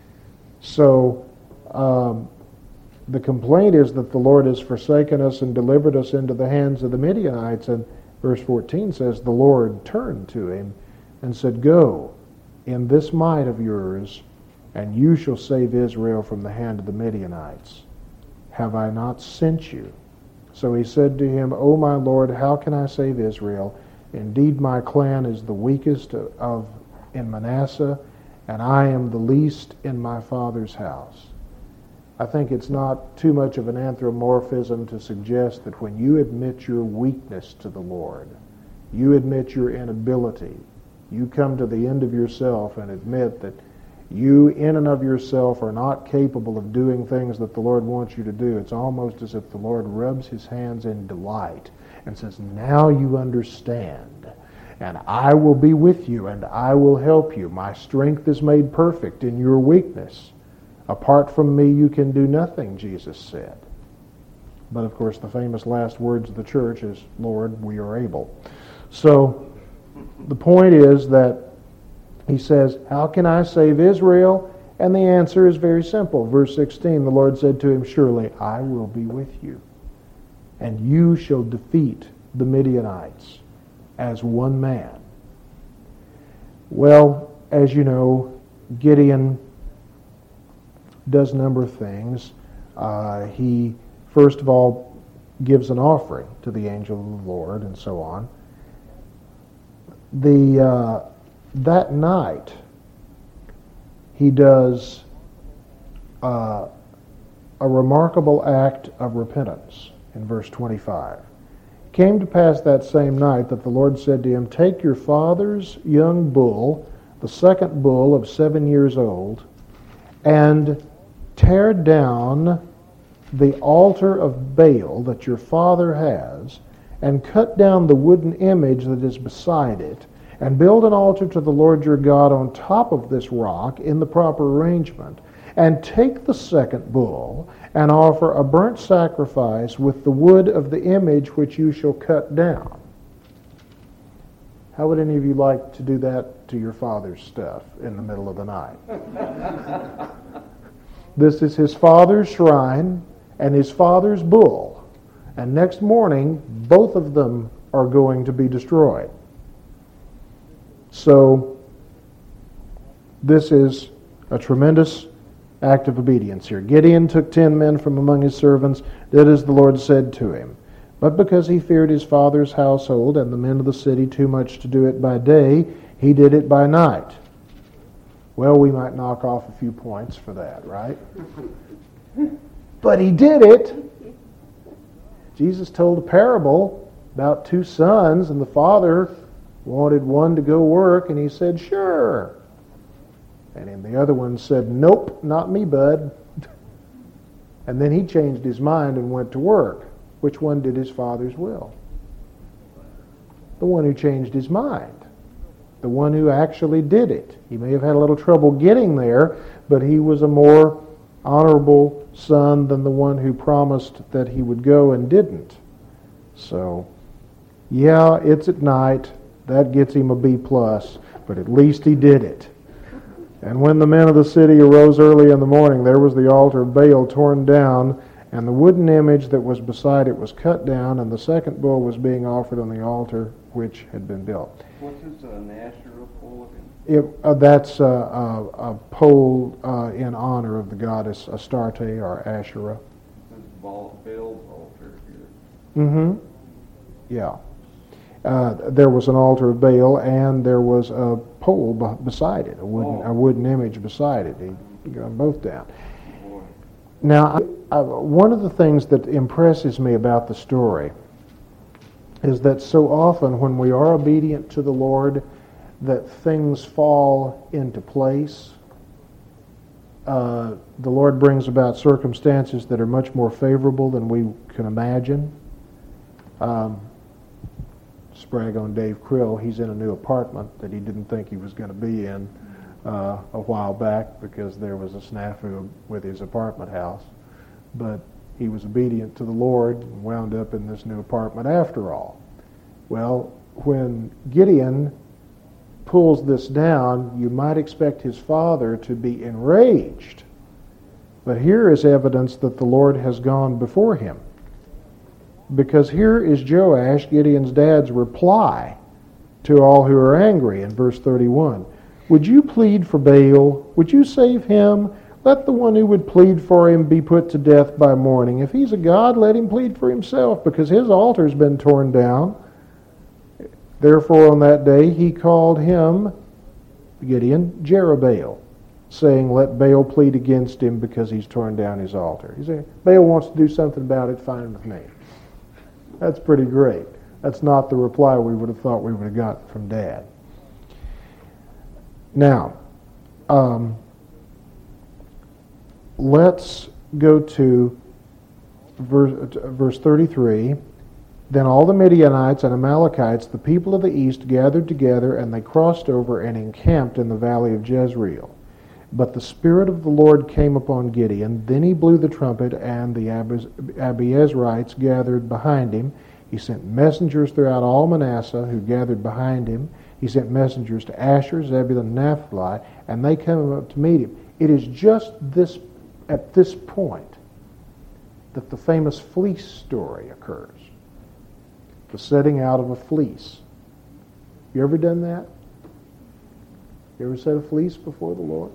So um, the complaint is that the Lord has forsaken us and delivered us into the hands of the Midianites, and verse fourteen says, "The Lord turned to him and said, Go in this might of yours, and you shall save Israel from the hand of the Midianites. Have I not sent you?" So he said to him, "O my Lord, how can I save Israel? Indeed, my clan is the weakest of in Manasseh, and I am the least in my father's house." I think it's not too much of an anthropomorphism to suggest that when you admit your weakness to the Lord, you admit your inability, you come to the end of yourself and admit that you in and of yourself are not capable of doing things that the Lord wants you to do. It's almost as if the Lord rubs his hands in delight and says, "Now you understand, and I will be with you, and I will help you. My strength is made perfect in your weakness. Apart from me you can do nothing," Jesus said. But of course the famous last words of the church is, "Lord, we are able." So the point is that he says, "How can I save Israel?" And the answer is very simple. Verse sixteen, the Lord said to him, "Surely I will be with you, and you shall defeat the Midianites as one man." Well, as you know, Gideon does a number of things. Uh, he, first of all, gives an offering to the angel of the Lord, and so on. The uh, that night, he does uh, a remarkable act of repentance in verse twenty-five. It came to pass that same night that the Lord said to him, "Take your father's young bull, the second bull of seven years old, and tear down the altar of Baal that your father has, and cut down the wooden image that is beside it, and build an altar to the Lord your God on top of this rock in the proper arrangement, and take the second bull, and offer a burnt sacrifice with the wood of the image which you shall cut down." How would any of you like to do that to your father's stuff in the middle of the night? This is his father's shrine and his father's bull, and next morning both of them are going to be destroyed. So this is a tremendous act of obedience here. Gideon took ten men from among his servants, did as the Lord said to him. But because he feared his father's household and the men of the city too much to do it by day, he did it by night. Well, we might knock off a few points for that, right? But he did it. Jesus told a parable about two sons, and the father wanted one to go work, and he said, sure. And then the other one said, nope, not me, bud. And then he changed his mind and went to work. Which one did his father's will? The one who changed his mind. The one who actually did it. He may have had a little trouble getting there, but he was a more honorable son than the one who promised that he would go and didn't. So, yeah, it's at night. That gets him a B plus, but at least he did it. And when the men of the city arose early in the morning, there was the altar of Baal torn down, and the wooden image that was beside it was cut down, and the second bull was being offered on the altar which had been built. What is an Asherah pole again? It, uh, that's uh, a, a pole uh, in honor of the goddess Astarte or Asherah. This is Baal- Baal's altar here. Mm-hmm. Yeah. Uh, there was an altar of Baal, and there was a pole b- beside it, a wooden, Oh. a wooden image beside it. He got them both down. Boy. Now, I, I, one of the things that impresses me about the story is that so often when we are obedient to the Lord, that things fall into place. Uh, the Lord brings about circumstances that are much more favorable than we can imagine. Um, Sprag on Dave Krill, he's in a new apartment that he didn't think he was going to be in uh, a while back because there was a snafu with his apartment house. But he was obedient to the Lord and wound up in this new apartment after all. Well, when Gideon pulls this down, you might expect his father to be enraged. But here is evidence that the Lord has gone before him. Because here is Joash, Gideon's dad's reply to all who are angry in verse thirty-one. Would you plead for Baal? Would you save him? Let the one who would plead for him be put to death by morning. If he's a god, let him plead for himself, because his altar's been torn down. Therefore on that day he called him, Gideon, Jerubbaal, saying, let Baal plead against him because he's torn down his altar. He said, Baal wants to do something about it, fine with me. That's pretty great. That's not the reply we would have thought we would have got from Dad. Now, um, let's go to verse, verse thirty-three. Then all the Midianites and Amalekites, the people of the east, gathered together, and they crossed over and encamped in the valley of Jezreel. But the Spirit of the Lord came upon Gideon. Then he blew the trumpet, and the Abiezrites gathered behind him. He sent messengers throughout all Manasseh, who gathered behind him. He sent messengers to Asher, Zebulun, and Naphtali, and they came up to meet him. It is just this at this point that the famous fleece story occurs. The setting out of a fleece. You ever done that? You ever set a fleece before the Lord?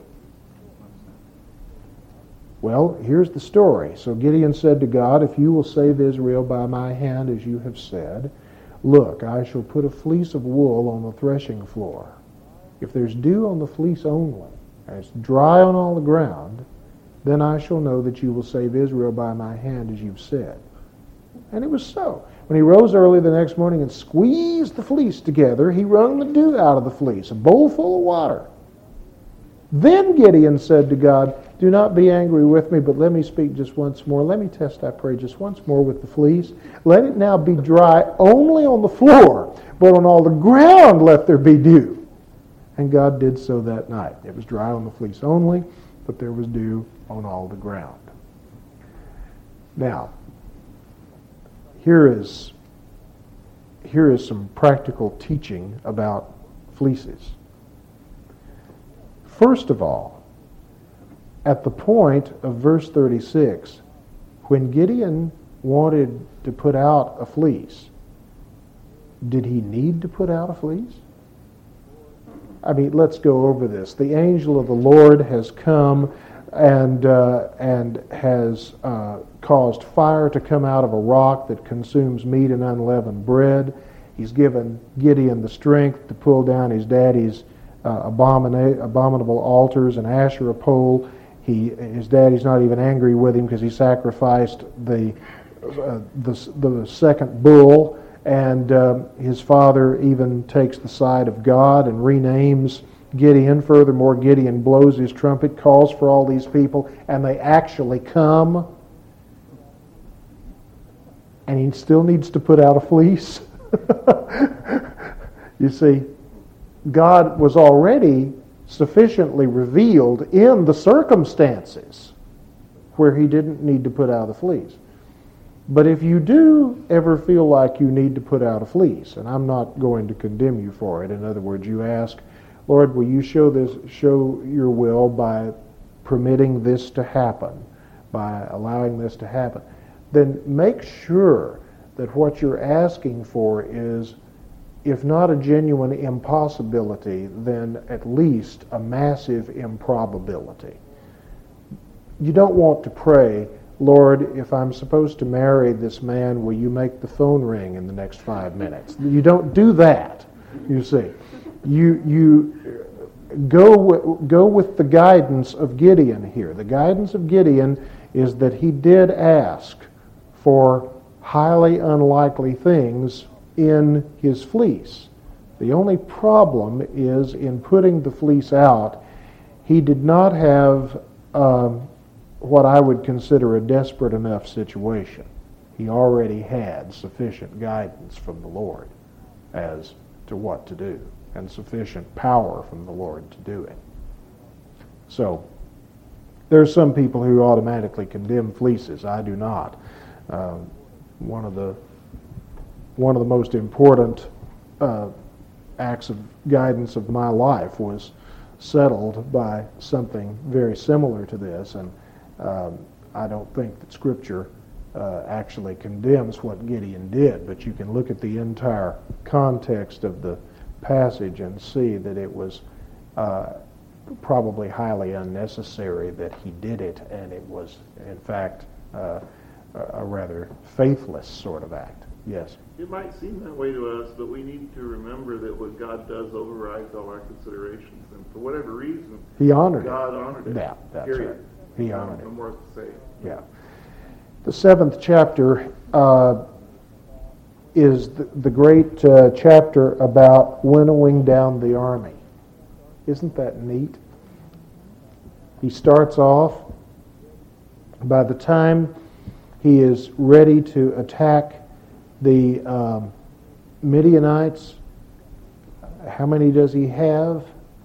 Well, here's the story. So Gideon said to God, if you will save Israel by my hand, as you have said, look, I shall put a fleece of wool on the threshing floor. If there's dew on the fleece only, and it's dry on all the ground, then I shall know that you will save Israel by my hand, as you've said. And it was so. When he rose early the next morning and squeezed the fleece together, he wrung the dew out of the fleece, a bowl full of water. Then Gideon said to God, do not be angry with me, but let me speak just once more. Let me test, I pray, just once more with the fleece. Let it now be dry only on the floor, but on all the ground let there be dew. And God did so that night. It was dry on the fleece only, but there was dew on all the ground. Now, here is, here is some practical teaching about fleeces. First of all, at the point of verse thirty-six, when Gideon wanted to put out a fleece, did he need to put out a fleece? I mean, let's go over this. The angel of the Lord has come and uh, and has uh, caused fire to come out of a rock that consumes meat and unleavened bread. He's given Gideon the strength to pull down his daddy's uh, abomina- abominable altars and Asherah pole. He, his daddy's not even angry with him because he sacrificed the, uh, the the second bull, and um, his father even takes the side of God and renames Gideon. Furthermore, Gideon blows his trumpet, calls for all these people, and they actually come. And he still needs to put out a fleece. You see, God was already sufficiently revealed in the circumstances where he didn't need to put out a fleece. But if you do ever feel like you need to put out a fleece, and I'm not going to condemn you for it, in other words, you ask, Lord, will you show this, show your will by permitting this to happen, by allowing this to happen, then make sure that what you're asking for is, if not a genuine impossibility, then at least a massive improbability. You don't want to pray, Lord, if I'm supposed to marry this man, will you make the phone ring in the next five minutes? You don't do that, you see. You you go with, go with the guidance of Gideon here. The guidance of Gideon is that he did ask for highly unlikely things in his fleece. The only problem is in putting the fleece out, he did not have um, what I would consider a desperate enough situation. He already had sufficient guidance from the Lord as to what to do, and sufficient power from the Lord to do it. So, there are some people who automatically condemn fleeces. I do not. Um, one of the one of the most important uh, acts of guidance of my life was settled by something very similar to this, and um, I don't think that Scripture uh, actually condemns what Gideon did, but you can look at the entire context of the passage and see that it was uh, probably highly unnecessary that he did it, and it was, in fact, uh, a rather faithless sort of act. Yes? It might seem that way to us, but we need to remember that what God does overrides all our considerations. And for whatever reason, He honored God it. honored it. Yeah, that's Period. right. He honored no it. No more to say. Yeah. The seventh chapter uh, is the, the great uh, chapter about winnowing down the army. Isn't that neat? He starts off, by the time he is ready to attack the um, Midianites, how many does he have?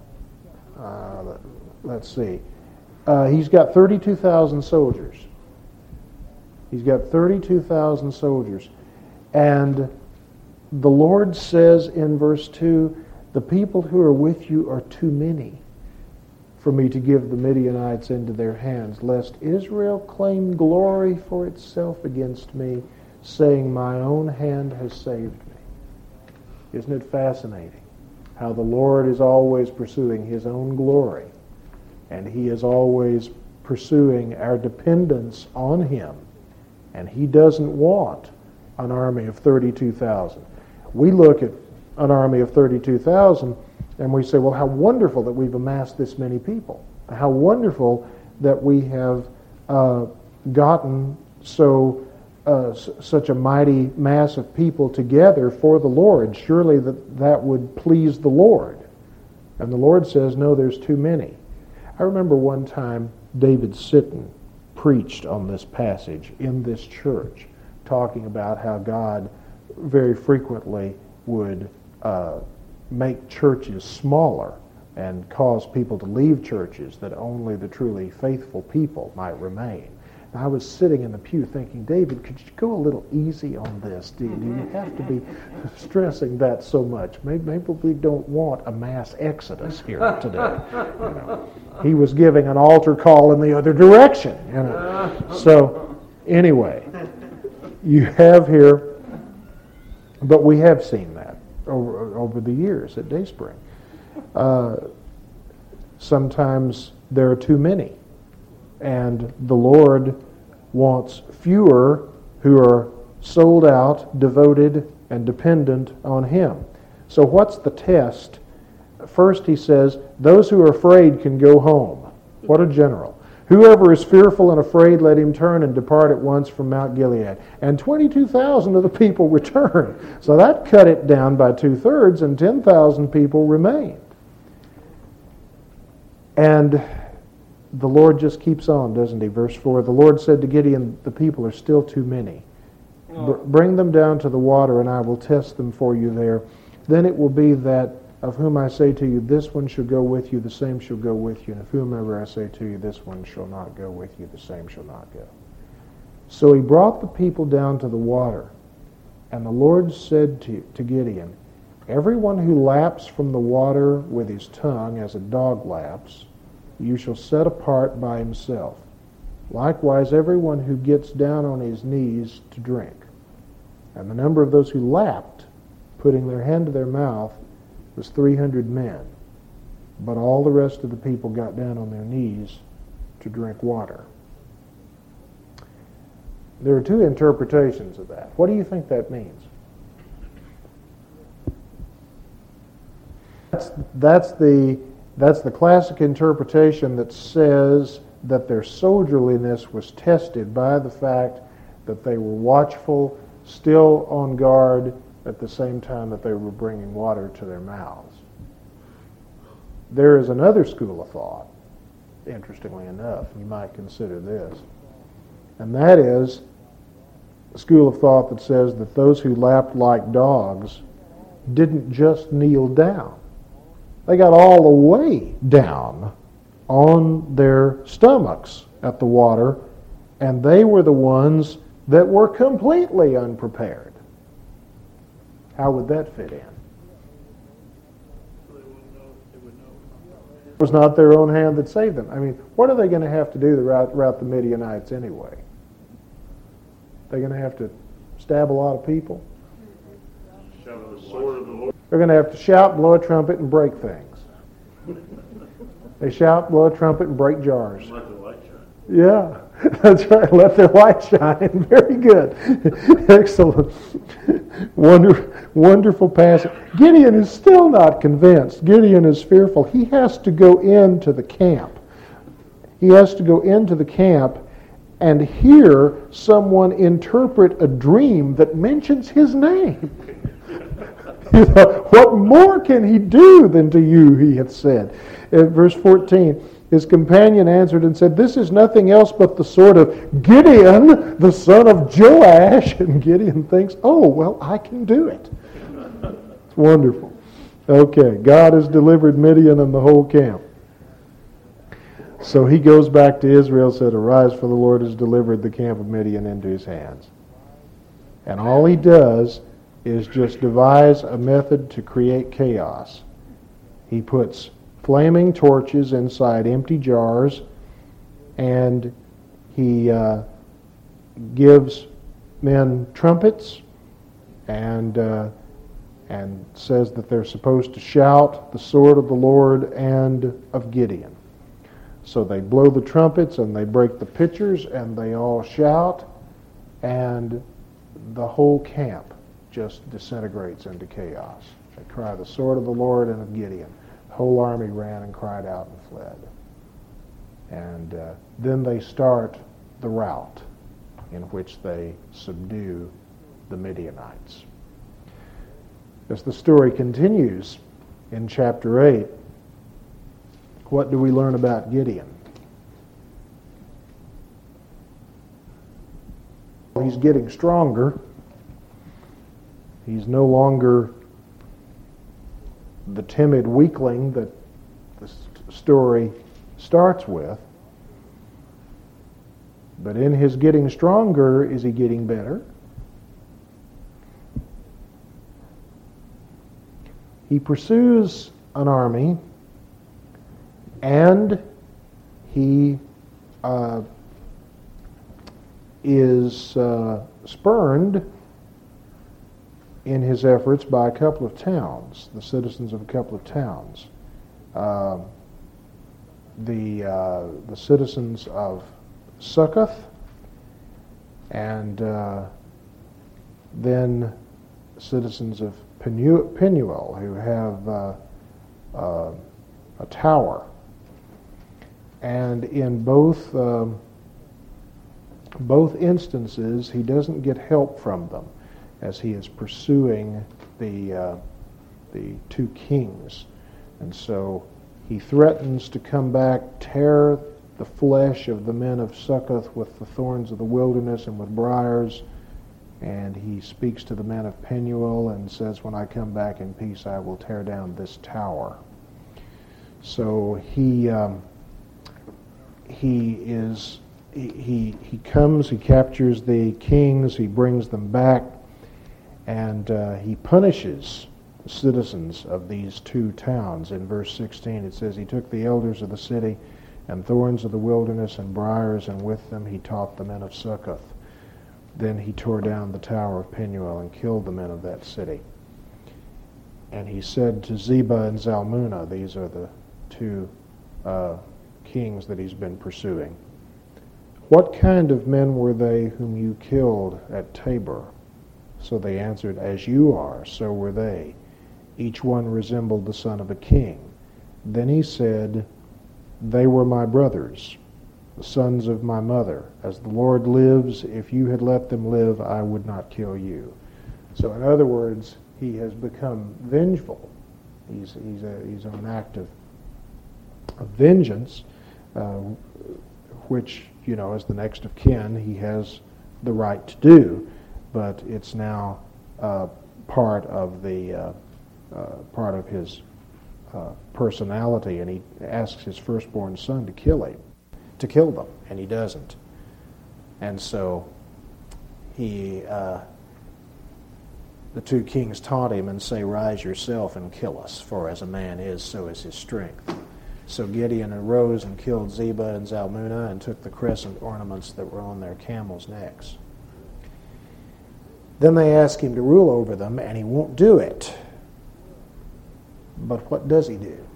Uh, let's see. Uh, he's got thirty-two thousand soldiers. He's got thirty-two thousand soldiers. And the Lord says in verse two, the people who are with you are too many for me to give the Midianites into their hands, lest Israel claim glory for itself against me, saying, my own hand has saved me. Isn't it fascinating how the Lord is always pursuing His own glory, and He is always pursuing our dependence on Him, and He doesn't want an army of thirty-two thousand. We look at an army of thirty-two thousand and we say, well, how wonderful that we've amassed this many people. How wonderful that we have uh, gotten so uh, s- such a mighty mass of people together for the Lord. Surely that, that would please the Lord. And the Lord says, no, there's too many. I remember one time David Sitton preached on this passage in this church, talking about how God very frequently would uh, make churches smaller and cause people to leave churches that only the truly faithful people might remain. And I was sitting in the pew thinking, David, could you go a little easy on this? Do, do you have to be stressing that so much? Maybe, maybe we don't want a mass exodus here today. You know, he was giving an altar call in the other direction. You know. So anyway, you have here, but we have seen that over, over the years at Dayspring. Uh, sometimes there are too many, and the Lord wants fewer who are sold out, devoted, and dependent on him. So what's the test? First he says, those who are afraid can go home. What a general. Whoever is fearful and afraid, let him turn and depart at once from Mount Gilead. And twenty-two thousand of the people returned. So that cut it down by two-thirds, and ten thousand people remained. And the Lord just keeps on, doesn't he? Verse four, the Lord said to Gideon, the people are still too many. Br- bring them down to the water, and I will test them for you there. Then it will be that of whom I say to you, this one shall go with you, the same shall go with you. And of whomever I say to you, this one shall not go with you, the same shall not go. So he brought the people down to the water. And the Lord said to, to Gideon, everyone who laps from the water with his tongue, as a dog laps, you shall set apart by himself. Likewise, everyone who gets down on his knees to drink. And the number of those who lapped, putting their hand to their mouth, was three hundred men. But all the rest of the people got down on their knees to drink water. There are two interpretations of that. What do you think that means? That's, that's, the, that's the classic interpretation that says that their soldierliness was tested by the fact that they were watchful, still on guard, at the same time that they were bringing water to their mouths. There is another school of thought, interestingly enough, you might consider this, and that is a school of thought that says that those who lapped like dogs didn't just kneel down. They got all the way down on their stomachs at the water, and they were the ones that were completely unprepared. How would that fit in? It was not their own hand that saved them. I mean, what are they going to have to do to rout, rout the Midianites anyway? They're going to have to stab a lot of people? Shout the sword of the Lord. They're going to have to shout, blow a trumpet, and break things. They shout, blow a trumpet, and break jars. Let the light shine. Yeah, that's right. Let their light shine. Very good. Excellent. Wonder, wonderful passage. Gideon is still not convinced. Gideon is fearful. He has to go into the camp. He has to go into the camp and hear someone interpret a dream that mentions his name. You know, what more can he do than to you, he hath said. In verse fourteen, his companion answered and said, this is nothing else but the sword of Gideon, the son of Joash. And Gideon thinks, oh, well, I can do it. It's wonderful. Okay, God has delivered Midian and the whole camp. So he goes back to Israel and said, arise, for the Lord has delivered the camp of Midian into his hands. And all he does is just devise a method to create chaos. He puts flaming torches inside empty jars, and he uh, gives men trumpets and uh, and says that they're supposed to shout the sword of the Lord and of Gideon. So they blow the trumpets and they break the pitchers and they all shout, and the whole camp just disintegrates into chaos. They cry the sword of the Lord and of Gideon. The whole army ran and cried out and fled. And uh, then they start the rout in which they subdue the Midianites. As the story continues in chapter eight, what do we learn about Gideon? He's getting stronger. He's no longer the timid weakling that the story starts with. But in his getting stronger, is he getting better? He pursues an army, and he uh, is uh, spurned in his efforts by a couple of towns, the citizens of a couple of towns. Uh, the, uh, the citizens of Succoth And uh, then citizens of Penu- Penuel who have uh, uh, a tower. And in both um, both instances, he doesn't get help from them as he is pursuing the uh, the two kings. And so he threatens to come back, tear the flesh of the men of Succoth with the thorns of the wilderness and with briars. And he speaks to the men of Penuel and says, when I come back in peace, I will tear down this tower. So he um, he is he, he he comes, he captures the kings, he brings them back, and uh, he punishes the citizens of these two towns. In verse sixteen it says, he took the elders of the city and thorns of the wilderness and briars, and with them he taught the men of Succoth. Then he tore down the tower of Penuel and killed the men of that city. And he said to Zebah and Zalmunna, these are the two uh, kings that he's been pursuing, what kind of men were they whom you killed at Tabor? So they answered, as you are, so were they. Each one resembled the son of a king. Then he said, they were my brothers, the sons of my mother. As the Lord lives, if you had let them live, I would not kill you. So in other words, he has become vengeful. He's he's a, he's on an act of, of vengeance, uh, which, you know, as the next of kin, he has the right to do, but it's now uh, part of the uh, uh, part of his uh, personality, and he asks his firstborn son to kill him. to kill them, and he doesn't. And so he, uh, the two kings taunt him and say, rise yourself and kill us, for as a man is, so is his strength. So Gideon arose and killed Zebah and Zalmunna and took the crescent ornaments that were on their camels' necks. Then they ask him to rule over them, and he won't do it. But what does he do?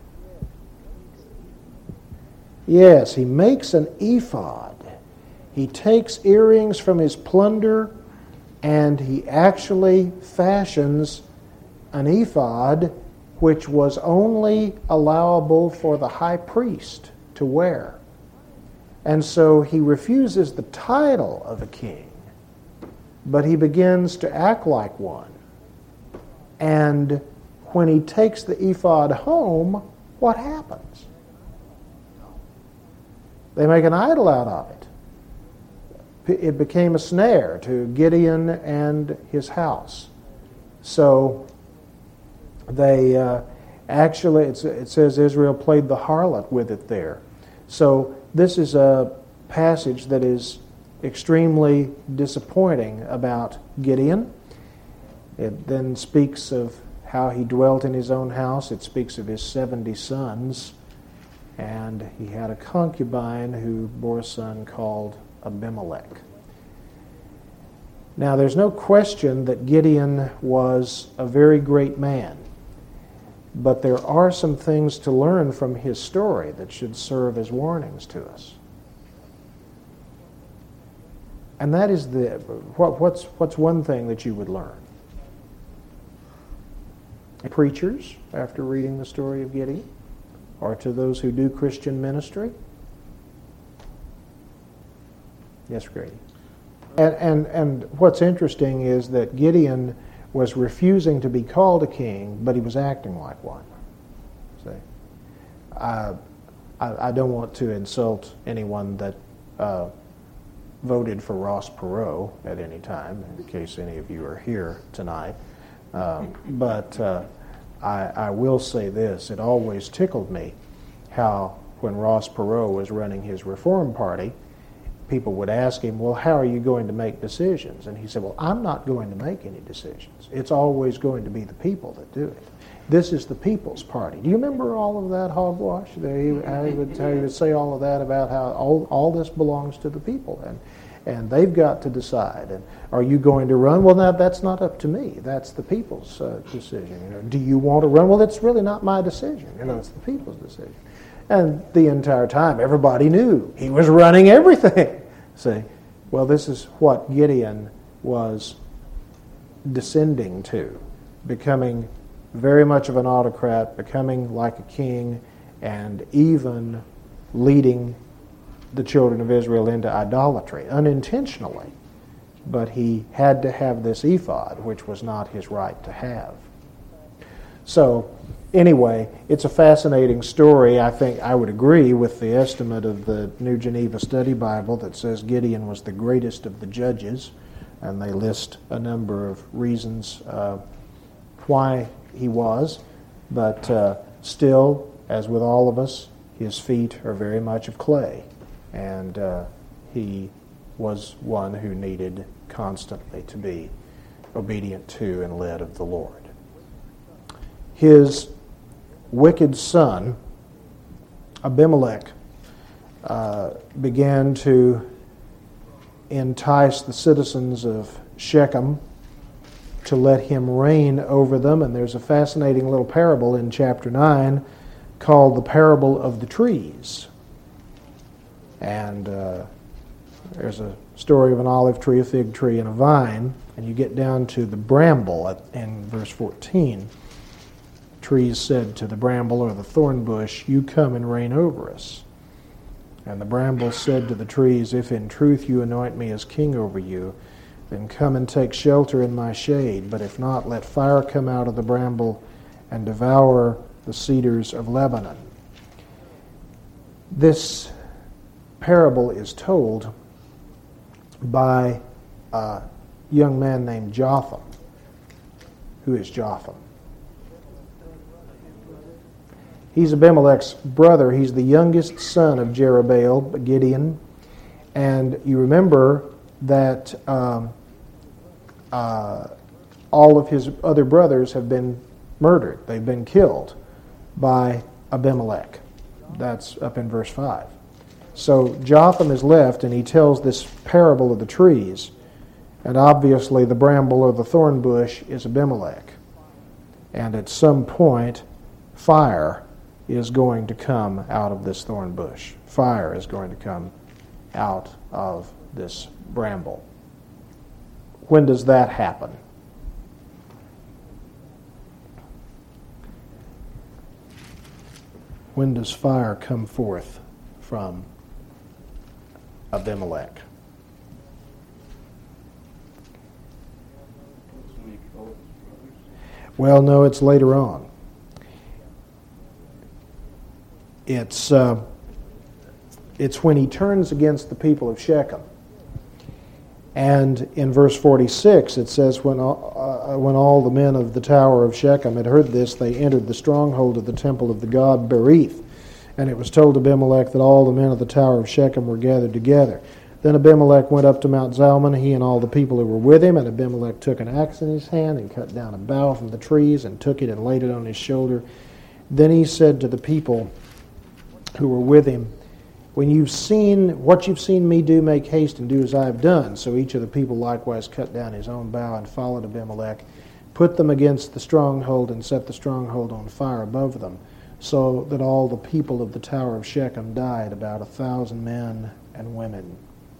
Yes, he makes an ephod. He takes earrings from his plunder, and he actually fashions an ephod which was only allowable for the high priest to wear. And so he refuses the title of a king, but he begins to act like one. And when he takes the ephod home, what happens? They make an idol out of it. It became a snare to Gideon and his house. So they uh, actually, it's, it says Israel played the harlot with it there. So this is a passage that is extremely disappointing about Gideon. It then speaks of how he dwelt in his own house. It speaks of his seventy sons. And he had a concubine who bore a son called Abimelech. Now, there's no question that Gideon was a very great man, but there are some things to learn from his story that should serve as warnings to us. And that is the what, what's what's one thing that you would learn? Preachers, after reading the story of Gideon, or to those who do Christian ministry? Yes, Grady. And, and and what's interesting is that Gideon was refusing to be called a king, but he was acting like one. See, I, I, I don't want to insult anyone that uh, voted for Ross Perot at any time, in case any of you are here tonight. Um, but uh, I, I will say this: it always tickled me how, when Ross Perot was running his Reform Party, people would ask him, well, how are you going to make decisions? And he said, well, I'm not going to make any decisions. It's always going to be the people that do it. This is the people's party. Do you remember all of that hogwash? He, he, would, he would say all of that about how all, all this belongs to the people, and and they've got to decide. And are you going to run? Well, now that's not up to me. That's the people's uh, decision. You know, do you want to run? Well, it's really not my decision. You know, it's the people's decision. And the entire time, everybody knew he was running everything. See, Well, this is what Gideon was descending to, becoming very much of an autocrat, becoming like a king, and even leading the children of Israel into idolatry, unintentionally. But he had to have this ephod, which was not his right to have. So, anyway, it's a fascinating story. I think I would agree with the estimate of the New Geneva Study Bible that says Gideon was the greatest of the judges, and they list a number of reasons uh, why he was. But uh, still, as with all of us, his feet are very much of clay, and uh, he was one who needed constantly to be obedient to and led of the Lord. His wicked son, Abimelech, uh, began to entice the citizens of Shechem to let him reign over them. And there's a fascinating little parable in chapter nine called the Parable of the Trees. And uh, there's a story of an olive tree, a fig tree, and a vine. And you get down to the bramble at, in verse fourteen. Trees said to the bramble or the thorn bush, "You come and reign over us." And the bramble said to the trees, "If in truth you anoint me as king over you, then come and take shelter in my shade. But if not, let fire come out of the bramble and devour the cedars of Lebanon." This parable is told by a young man named Jotham. Who is Jotham? He's Abimelech's brother. He's the youngest son of Jerubbaal, Gideon. And you remember that um, uh, all of his other brothers have been murdered. They've been killed by Abimelech. That's up in verse five. So Jotham is left, and he tells this parable of the trees. And obviously the bramble or the thorn bush is Abimelech. And at some point, fire is going to come out of this thorn bush. Fire is going to come out of this bramble. When does that happen? When does fire come forth from Abimelech? Well, no, it's later on. It's uh, it's when he turns against the people of Shechem. And in verse forty-six, it says, when all, uh, when all the men of the tower of Shechem had heard this, they entered the stronghold of the temple of the god Berith. And it was told Abimelech that all the men of the tower of Shechem were gathered together. Then Abimelech went up to Mount Zalmon, he and all the people who were with him. And Abimelech took an axe in his hand and cut down a bough from the trees and took it and laid it on his shoulder. Then he said to the people who were with him, "When you've seen what you've seen me do, make haste and do as I have done." So each of the people likewise cut down his own bough and followed Abimelech, put them against the stronghold, and set the stronghold on fire above them, so that all the people of the tower of Shechem died, about a thousand men and women.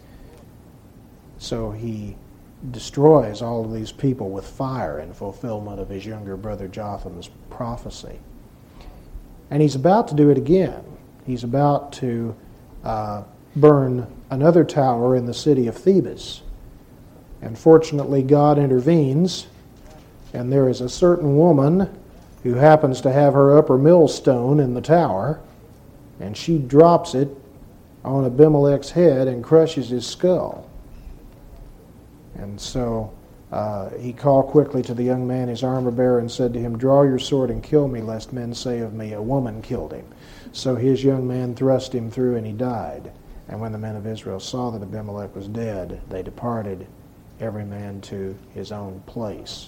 So he destroys all of these people with fire in fulfillment of his younger brother Jotham's prophecy. And he's about to do it again. He's about to uh, burn another tower in the city of Thebes. And fortunately, God intervenes, and there is a certain woman who happens to have her upper millstone in the tower, and she drops it on Abimelech's head and crushes his skull. And so uh, he called quickly to the young man, his armor-bearer, and said to him, "Draw your sword and kill me, lest men say of me, a woman killed him." So his young man thrust him through, and he died. And when the men of Israel saw that Abimelech was dead, they departed, every man to his own place.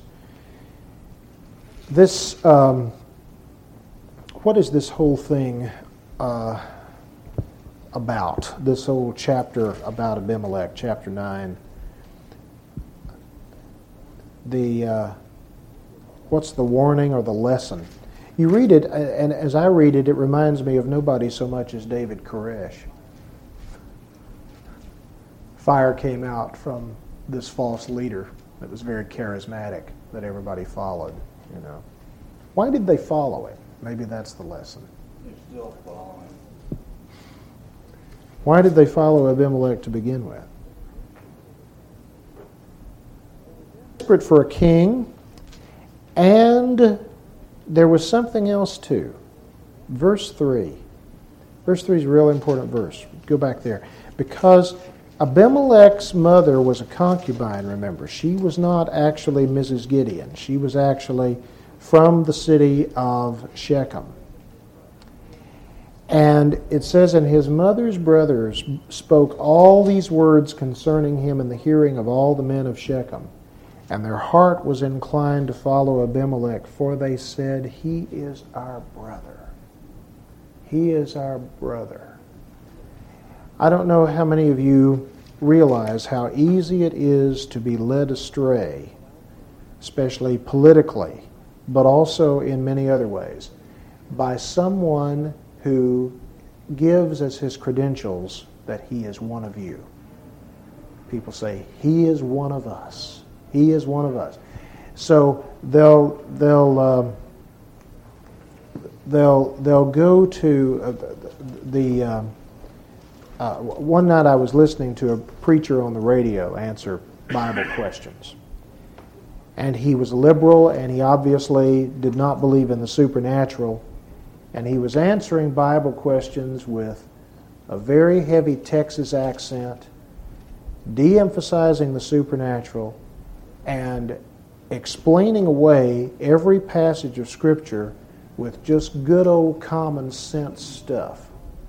This, um, what is this whole thing uh, about? This whole chapter about Abimelech, chapter nine. The uh, what's the warning or the lesson? You read it, and as I read it, it reminds me of nobody so much as David Koresh. fire came out from this false leader that was very charismatic that everybody followed, you know. Why did they follow him? Maybe that's the lesson. They're still following. Why did they follow Abimelech to begin with? Desperate for a king, and there was something else too. Verse three. Verse three is a real important verse. Go back there. Because Abimelech's mother was a concubine, remember. She was not actually Missus Gideon. She was actually from the city of Shechem. And it says, and his mother's brothers spoke all these words concerning him in the hearing of all the men of Shechem. And their heart was inclined to follow Abimelech, for they said, he is our brother. He is our brother. I don't know how many of you realize how easy it is to be led astray, especially politically, but also in many other ways, by someone who gives as his credentials that he is one of you. People say, he is one of us. He is one of us. So they'll they'll uh, they'll they'll go to uh, the. the uh, uh, one night I was listening to a preacher on the radio answer Bible questions, and he was liberal, and he obviously did not believe in the supernatural, and he was answering Bible questions with a very heavy Texas accent, de-emphasizing the supernatural, and explaining away every passage of Scripture with just good old common sense stuff.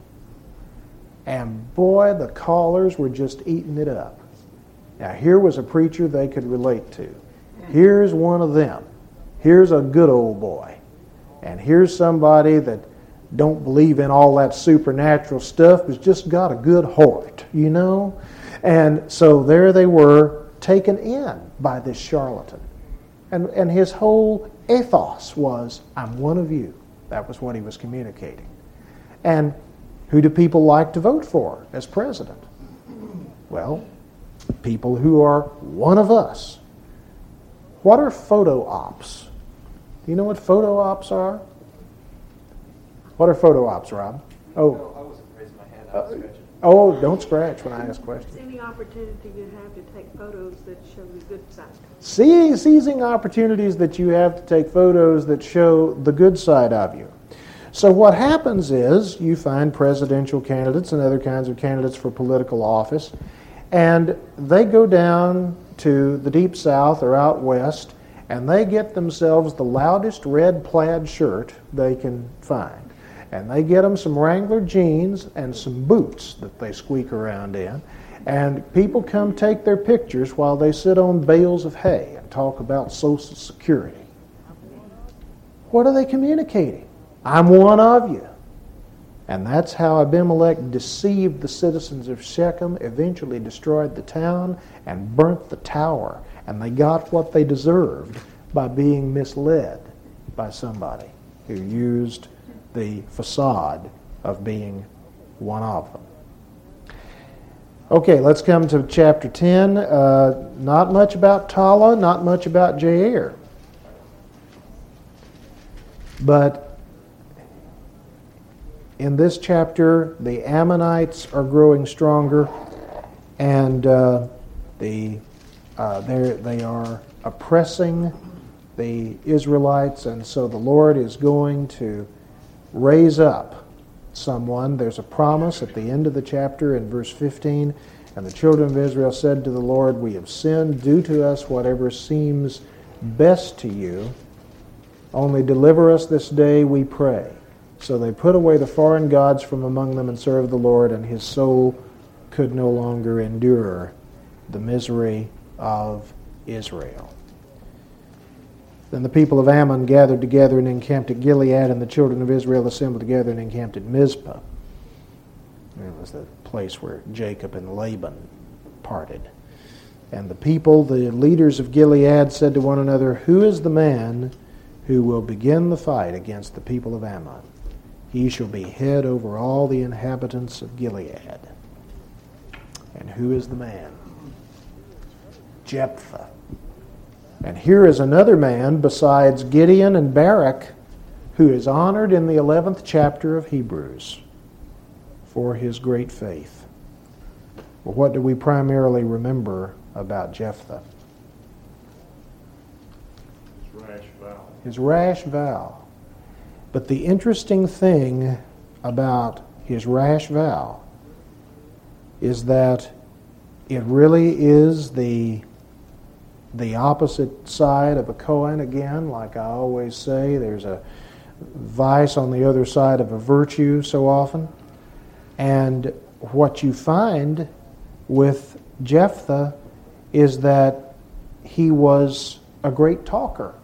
And boy, the callers were just eating it up. Now, here was a preacher they could relate to. Here's one of them. Here's a good old boy. And here's somebody that don't believe in all that supernatural stuff, but just got a good heart, you know? And so there they were, taken in by this charlatan. And, and his whole ethos was, I'm one of you. That was what he was communicating. And who do people like to vote for as president? Well, people who are one of us. What are photo ops? Do you know what photo ops are? What are photo ops, Rob? Oh, I wasn't raising my hand. I was scratching. Oh, don't scratch when I ask questions. Any opportunity you have to take photos that show the good side. See, seizing opportunities that you have to take photos that show the good side of you. So what happens is you find presidential candidates and other kinds of candidates for political office, and they go down to the deep south or out west, and they get themselves the loudest red plaid shirt they can find. And they get them some Wrangler jeans and some boots that they squeak around in. And people come take their pictures while they sit on bales of hay and talk about Social Security. What are they communicating? I'm one of you. And that's how Abimelech deceived the citizens of Shechem, eventually destroyed the town, and burnt the tower. And they got what they deserved by being misled by somebody who used the facade of being one of them. Okay, let's come to chapter ten. Uh, not much about Tala, not much about Jair. But in this chapter, the Ammonites are growing stronger, and uh, the uh, they are oppressing the Israelites, and so the Lord is going to raise up someone. There's a promise at the end of the chapter in verse fifteen, and the children of Israel said to the Lord, we have sinned, do to us whatever seems best to you, only deliver us this day, we pray. So they put away the foreign gods from among them and served the Lord, and his soul could no longer endure the misery of Israel. Then the people of Ammon gathered together and encamped at Gilead, and the children of Israel assembled together and encamped at Mizpah. It was the place where Jacob and Laban parted. And the people, the leaders of Gilead, said to one another, who is the man who will begin the fight against the people of Ammon? He shall be head over all the inhabitants of Gilead. And who is the man? Jephthah. And here is another man besides Gideon and Barak who is honored in the eleventh chapter of Hebrews for his great faith. Well, what do we primarily remember about Jephthah? His rash vow. His rash vow. But the interesting thing about his rash vow is that it really is the the opposite side of a coin again. Like I always say, there's a vice on the other side of a virtue so often. And what you find with Jephthah is that he was a great talker.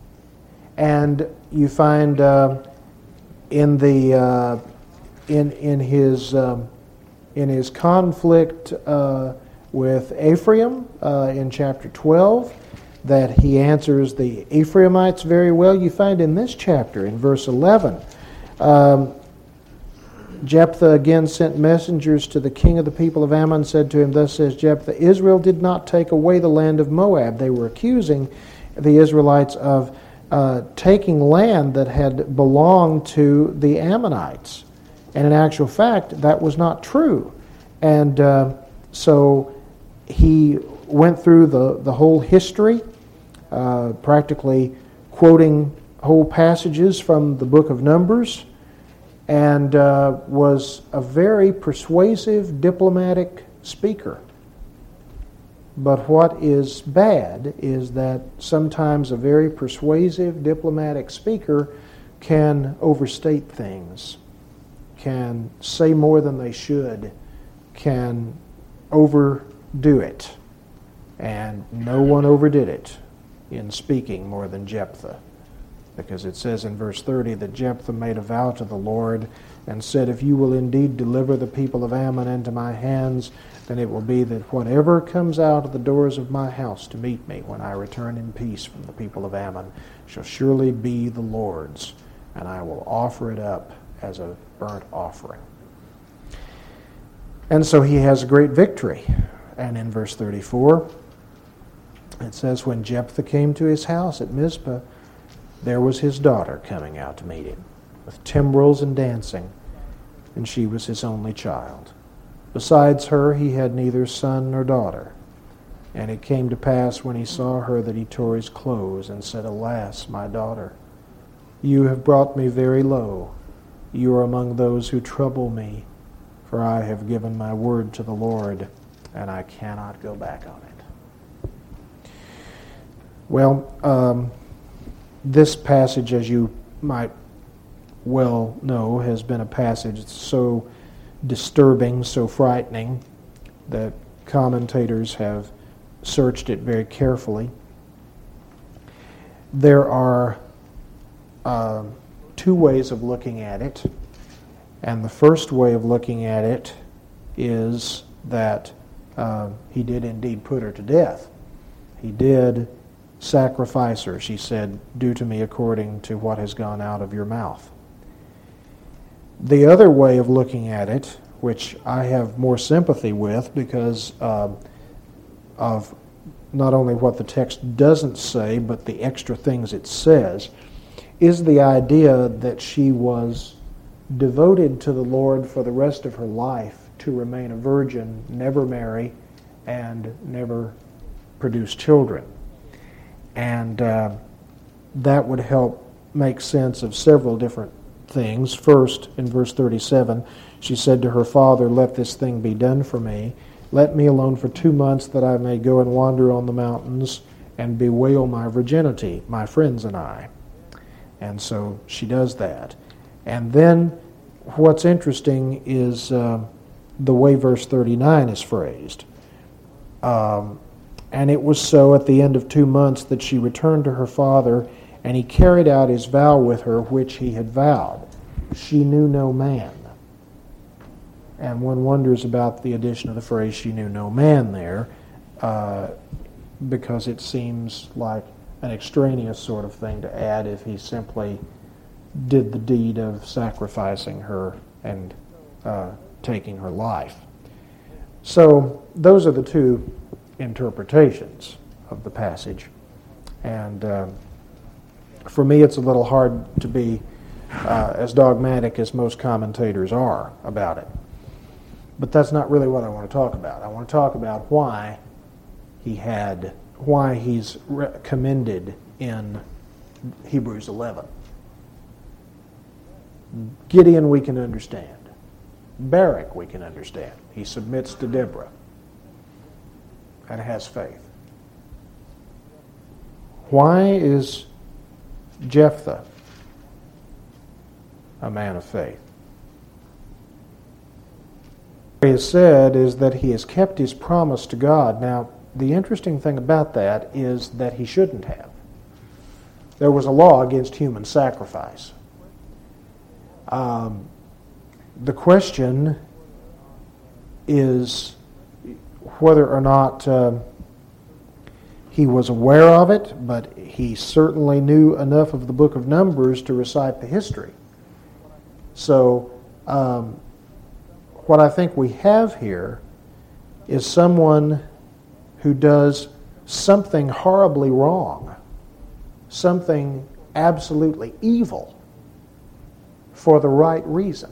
And you find uh, in the uh, in in his um, in his conflict uh, with Ephraim uh, in chapter twelve that he answers the Ephraimites very well. You find in this chapter, in verse eleven, um, Jephthah again sent messengers to the king of the people of Ammon, said to him, "Thus says Jephthah, Israel did not take away the land of Moab." They were accusing the Israelites of uh, taking land that had belonged to the Ammonites. And in actual fact, that was not true. And uh, so he went through the, the whole history, uh, practically quoting whole passages from the book of Numbers, and uh, was a very persuasive diplomatic speaker. But what is bad is that sometimes a very persuasive diplomatic speaker can overstate things, can say more than they should, can overdo it. And no one overdid it in speaking more than Jephthah. Because it says in verse thirty that Jephthah made a vow to the Lord and said, "If you will indeed deliver the people of Ammon into my hands, then it will be that whatever comes out of the doors of my house to meet me when I return in peace from the people of Ammon shall surely be the Lord's, and I will offer it up as a burnt offering." And so he has a great victory. And in verse thirty-four, it says, "When Jephthah came to his house at Mizpah, there was his daughter coming out to meet him, with timbrels and dancing, and she was his only child. Besides her, he had neither son nor daughter. And it came to pass when he saw her that he tore his clothes and said, Alas, my daughter, you have brought me very low. You are among those who trouble me, for I have given my word to the Lord, and I cannot go back on it." Well, um, this passage, as you might well know, has been a passage that's so disturbing, so frightening, that commentators have searched it very carefully. There are uh, two ways of looking at it, and the first way of looking at it is that uh, he did indeed put her to death. He did sacrifice her. She said, "Do to me according to what has gone out of your mouth." The other way of looking at it, which I have more sympathy with because uh, of not only what the text doesn't say, but the extra things it says, is the idea that she was devoted to the Lord for the rest of her life to remain a virgin, never marry, and never produce children. And uh, that would help make sense of several different things. First, in verse thirty-seven, she said to her father, "Let this thing be done for me. Let me alone for two months that I may go and wander on the mountains and bewail my virginity, my friends and I." And so she does that. And then what's interesting is uh, the way verse thirty-nine is phrased. Um, And it was so at the end of two months that she returned to her father, and he carried out his vow with her, which he had vowed. She knew no man. And one wonders about the addition of the phrase, "she knew no man" there, uh, because it seems like an extraneous sort of thing to add if he simply did the deed of sacrificing her and uh, taking her life. So those are the two interpretations of the passage. And uh, for me, it's a little hard to be uh, as dogmatic as most commentators are about it. But that's not really what I want to talk about. I want to talk about why he had, why he's re- commended in Hebrews eleven. Gideon we can understand. Barak we can understand. He submits to Deborah and has faith. Why is Jephthah a man of faith? What he has said is that he has kept his promise to God. Now, the interesting thing about that is that he shouldn't have. There was a law against human sacrifice. Um, the question is whether or not uh, he was aware of it, but he certainly knew enough of the book of Numbers to recite the history. So, um, what I think we have here is someone who does something horribly wrong, something absolutely evil, for the right reason.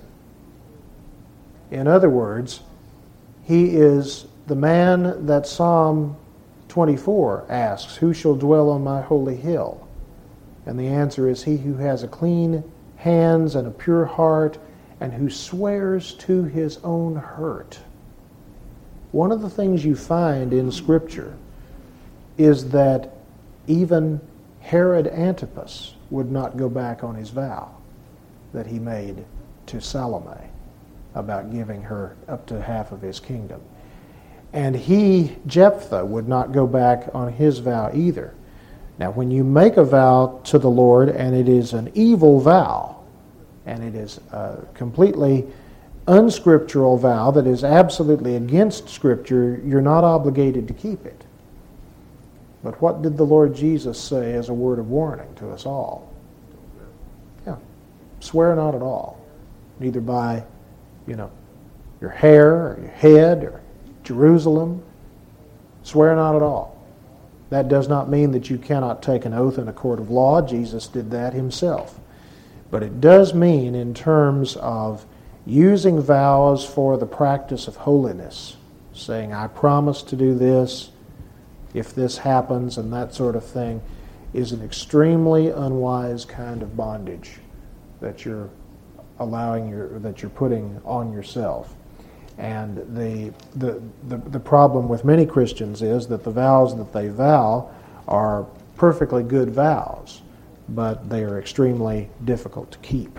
In other words, he is the man that Psalm twenty-four asks, "Who shall dwell on my holy hill?" And the answer is, he who has a clean hands and a pure heart, and who swears to his own hurt. One of the things you find in Scripture is that even Herod Antipas would not go back on his vow that he made to Salome about giving her up to half of his kingdom. And he, Jephthah, would not go back on his vow either. Now, when you make a vow to the Lord, and it is an evil vow, and it is a completely unscriptural vow that is absolutely against Scripture, you're not obligated to keep it. But what did the Lord Jesus say as a word of warning to us all? Yeah, swear not at all, neither by, you know, your hair or your head or Jerusalem. Swear not at all. That does not mean that you cannot take an oath in a court of law. Jesus did that himself. But it does mean in terms of using vows for the practice of holiness, saying, I promise to do this if this happens, and that sort of thing, is an extremely unwise kind of bondage that you're allowing your that you're putting on yourself. And the, the the the problem with many Christians is that the vows that they vow are perfectly good vows, but they are extremely difficult to keep.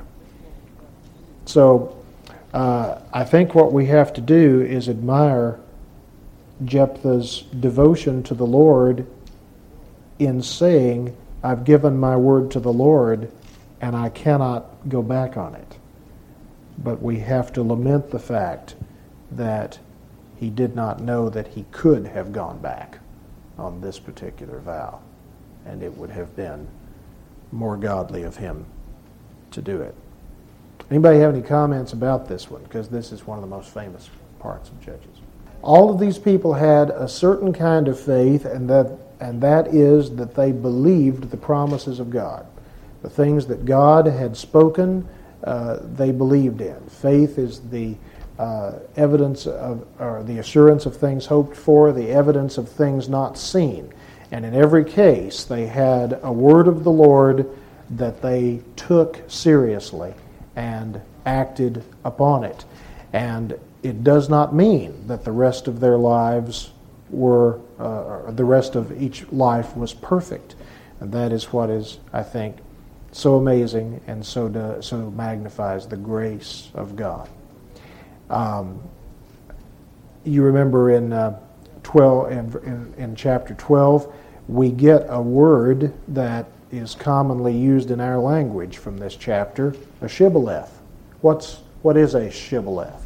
So uh, I think what we have to do is admire Jephthah's devotion to the Lord in saying, I've given my word to the Lord and I cannot go back on it. But we have to lament the fact that he did not know that he could have gone back on this particular vow, and it would have been more godly of him to do it. Anybody have any comments about this one? Because this is one of the most famous parts of Judges. All of these people had a certain kind of faith, and that and that is that they believed the promises of God. The things that God had spoken, uh, they believed in. Faith is the uh, evidence of, or the assurance of things hoped for, the evidence of things not seen. And in every case, they had a word of the Lord that they took seriously and acted upon it. And it does not mean that the rest of their lives were, uh, the rest of each life was perfect. And that is what is, I think, so amazing and so do, so magnifies the grace of God. Um, you remember in uh, twelve in, in, in chapter twelve, we get a word that is commonly used in our language from this chapter, a shibboleth. What's what is a shibboleth?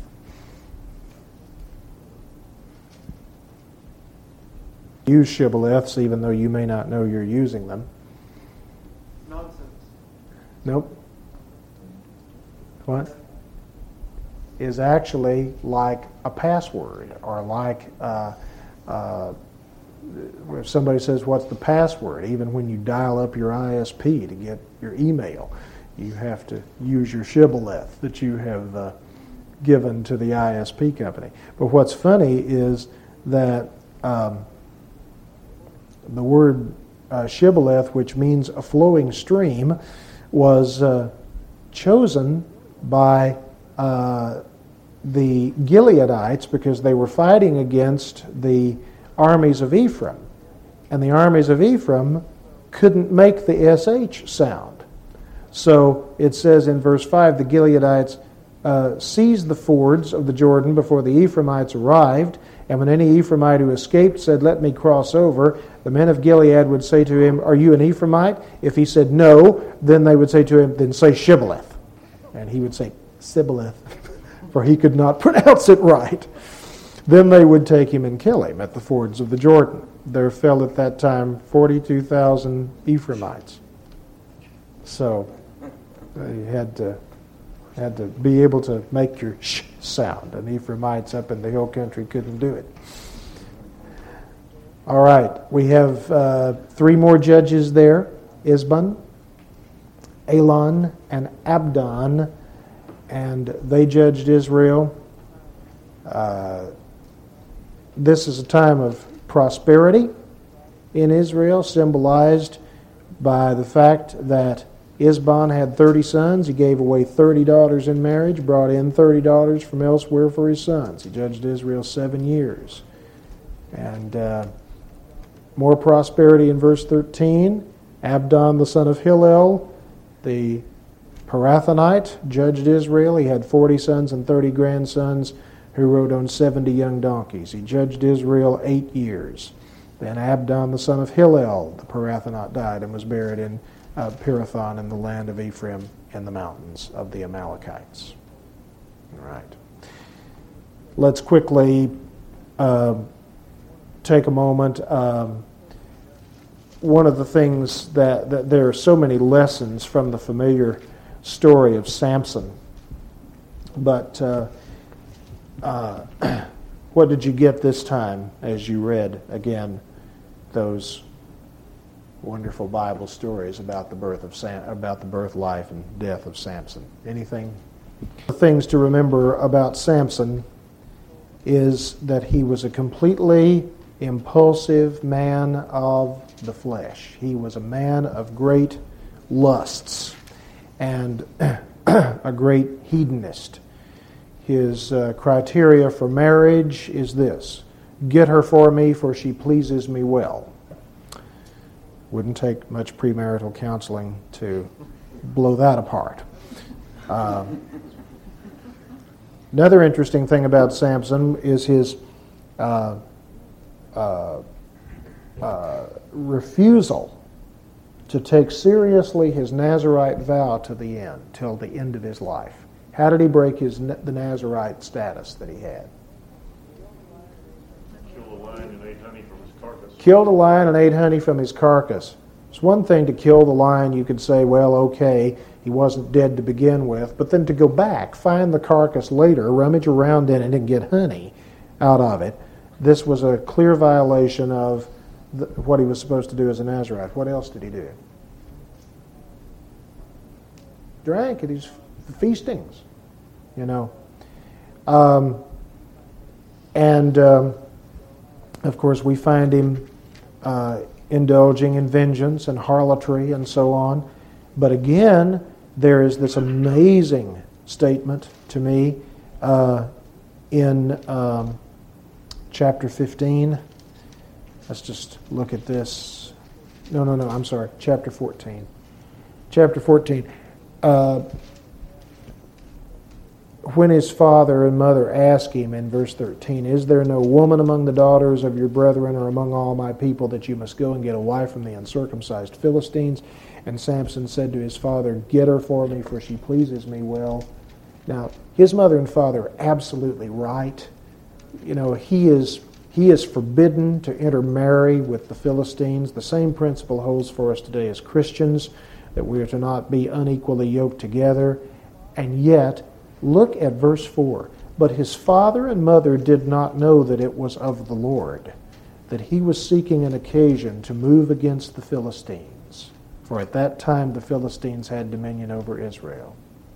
Use shibboleths even though you may not know you're using them. Nonsense. Nope. What? is actually like a password, or like uh, uh, if somebody says, what's the password? Even when you dial up your I S P to get your email, you have to use your shibboleth that you have uh, given to the I S P company. But what's funny is that um, the word uh, shibboleth, which means a flowing stream, was uh, chosen by uh, the Gileadites because they were fighting against the armies of Ephraim. And the armies of Ephraim couldn't make the S H sound. So it says in verse five, the Gileadites uh, seized the fords of the Jordan before the Ephraimites arrived, and when any Ephraimite who escaped said, let me cross over, the men of Gilead would say to him, are you an Ephraimite? If he said no, then they would say to him, then say Shibboleth. And he would say Sibboleth, for he could not pronounce it right. Then they would take him and kill him at the fords of the Jordan. There fell at that time forty-two thousand Ephraimites. So you had to had to be able to make your sh sound, and Ephraimites up in the hill country couldn't do it. All right, we have uh, three more judges there: Isban, Elon, and Abdon, and they judged Israel. Uh, this is a time of prosperity in Israel, symbolized by the fact that Isban had thirty sons. He gave away thirty daughters in marriage, brought in thirty daughters from elsewhere for his sons. He judged Israel seven years. And uh, more prosperity in verse thirteen. Abdon, the son of Hillel, the Parathonite, judged Israel. He had forty sons and thirty grandsons who rode on seventy young donkeys. He judged Israel eight years. Then Abdon, the son of Hillel, the Parathonite, died and was buried in uh, Pirathon in the land of Ephraim in the mountains of the Amalekites. All right. Let's quickly uh, take a moment. Um, one of the things that, that there are so many lessons from the familiar story of Samson. But uh, uh, what did you get this time as you read again those wonderful Bible stories about the birth of Sam, about the birth, life, and death of Samson? Anything? The things to remember about Samson is that he was a completely impulsive man of the flesh. He was a man of great lusts and a great hedonist. His uh, criteria for marriage is this: get her for me, for she pleases me well. Wouldn't take much premarital counseling to blow that apart. Uh, another interesting thing about Samson is his uh, uh, uh, refusal to take seriously his Nazirite vow to the end, till the end of his life. How did he break his the Nazirite status that he had? Killed a lion and ate honey from his carcass. Killed a lion and ate honey from his carcass. It's one thing to kill the lion. You could say, well, okay, he wasn't dead to begin with. But then to go back, find the carcass later, rummage around in it, and get honey out of it. This was a clear violation of the, what he was supposed to do as a Nazirite. What else did he do? Drank at his feastings, you know. Um, and, um, of course, we find him uh, indulging in vengeance and harlotry and so on. But again, there is this amazing statement to me uh, in um, chapter fifteen. Let's just look at this. No, no, no, I'm sorry. Chapter fourteen. Chapter fourteen. Uh, when his father and mother ask him in verse thirteen, is there no woman among the daughters of your brethren or among all my people that you must go and get a wife from the uncircumcised Philistines? And Samson said to his father, get her for me, for she pleases me well. Now, his mother and father are absolutely right. You know, he is he is forbidden to intermarry with the Philistines. The same principle holds for us today as Christians, that we are to not be unequally yoked together. And yet, Look at verse four. But his father and mother did not know that it was of the Lord, that he was seeking an occasion to move against the Philistines. For at that time the Philistines had dominion over Israel.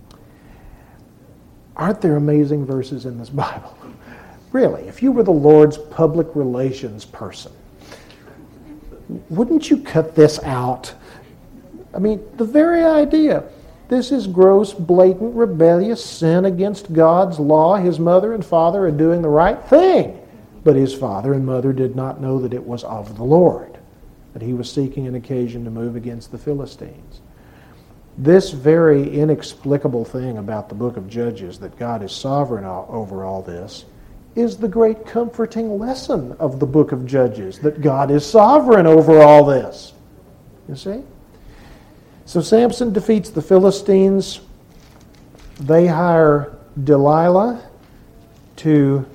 Aren't there amazing verses in this Bible? Really, if you were the Lord's public relations person, wouldn't you cut this out? I mean, the very idea. This is gross, blatant, rebellious sin against God's law. His mother and father are doing the right thing. But his father and mother did not know that it was of the Lord, that he was seeking an occasion to move against the Philistines. This very inexplicable thing about the book of Judges, that God is sovereign over all this, is the great comforting lesson of the book of Judges, that God is sovereign over all this. You see? So Samson defeats the Philistines. They hire Delilah to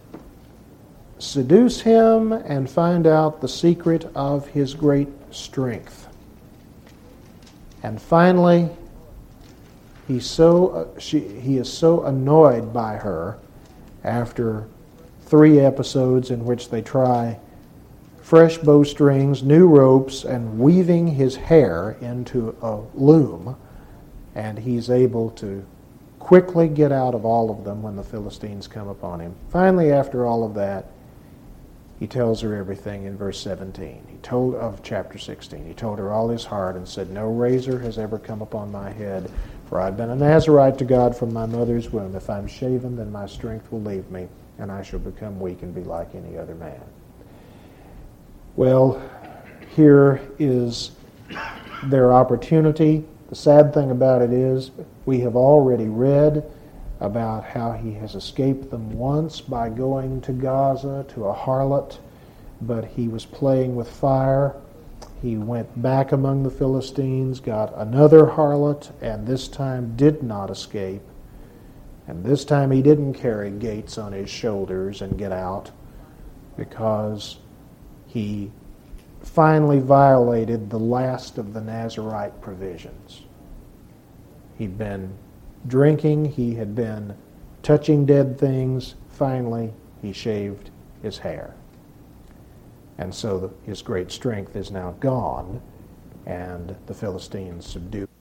seduce him and find out the secret of his great strength. And finally, he's so uh, she, he is so annoyed by her after three episodes in which they try fresh bowstrings, new ropes, and weaving his hair into a loom, and he's able to quickly get out of all of them when the Philistines come upon him. Finally, after all of that, he tells her everything in verse seventeen. He told of chapter sixteen. He told her all his heart and said, "No razor has ever come upon my head, for I've been a Nazirite to God from my mother's womb. If I'm shaven, then my strength will leave me, and I shall become weak and be like any other man." Well, here is their opportunity. The sad thing about it is we have already read about how he has escaped them once by going to Gaza to a harlot, but he was playing with fire. He went back among the Philistines, got another harlot, and this time did not escape. And this time he didn't carry gates on his shoulders and get out, because he finally violated the last of the Nazirite provisions. He'd been drinking, he had been touching dead things. Finally, he shaved his hair. And so the, his great strength is now gone, and the Philistines subdued.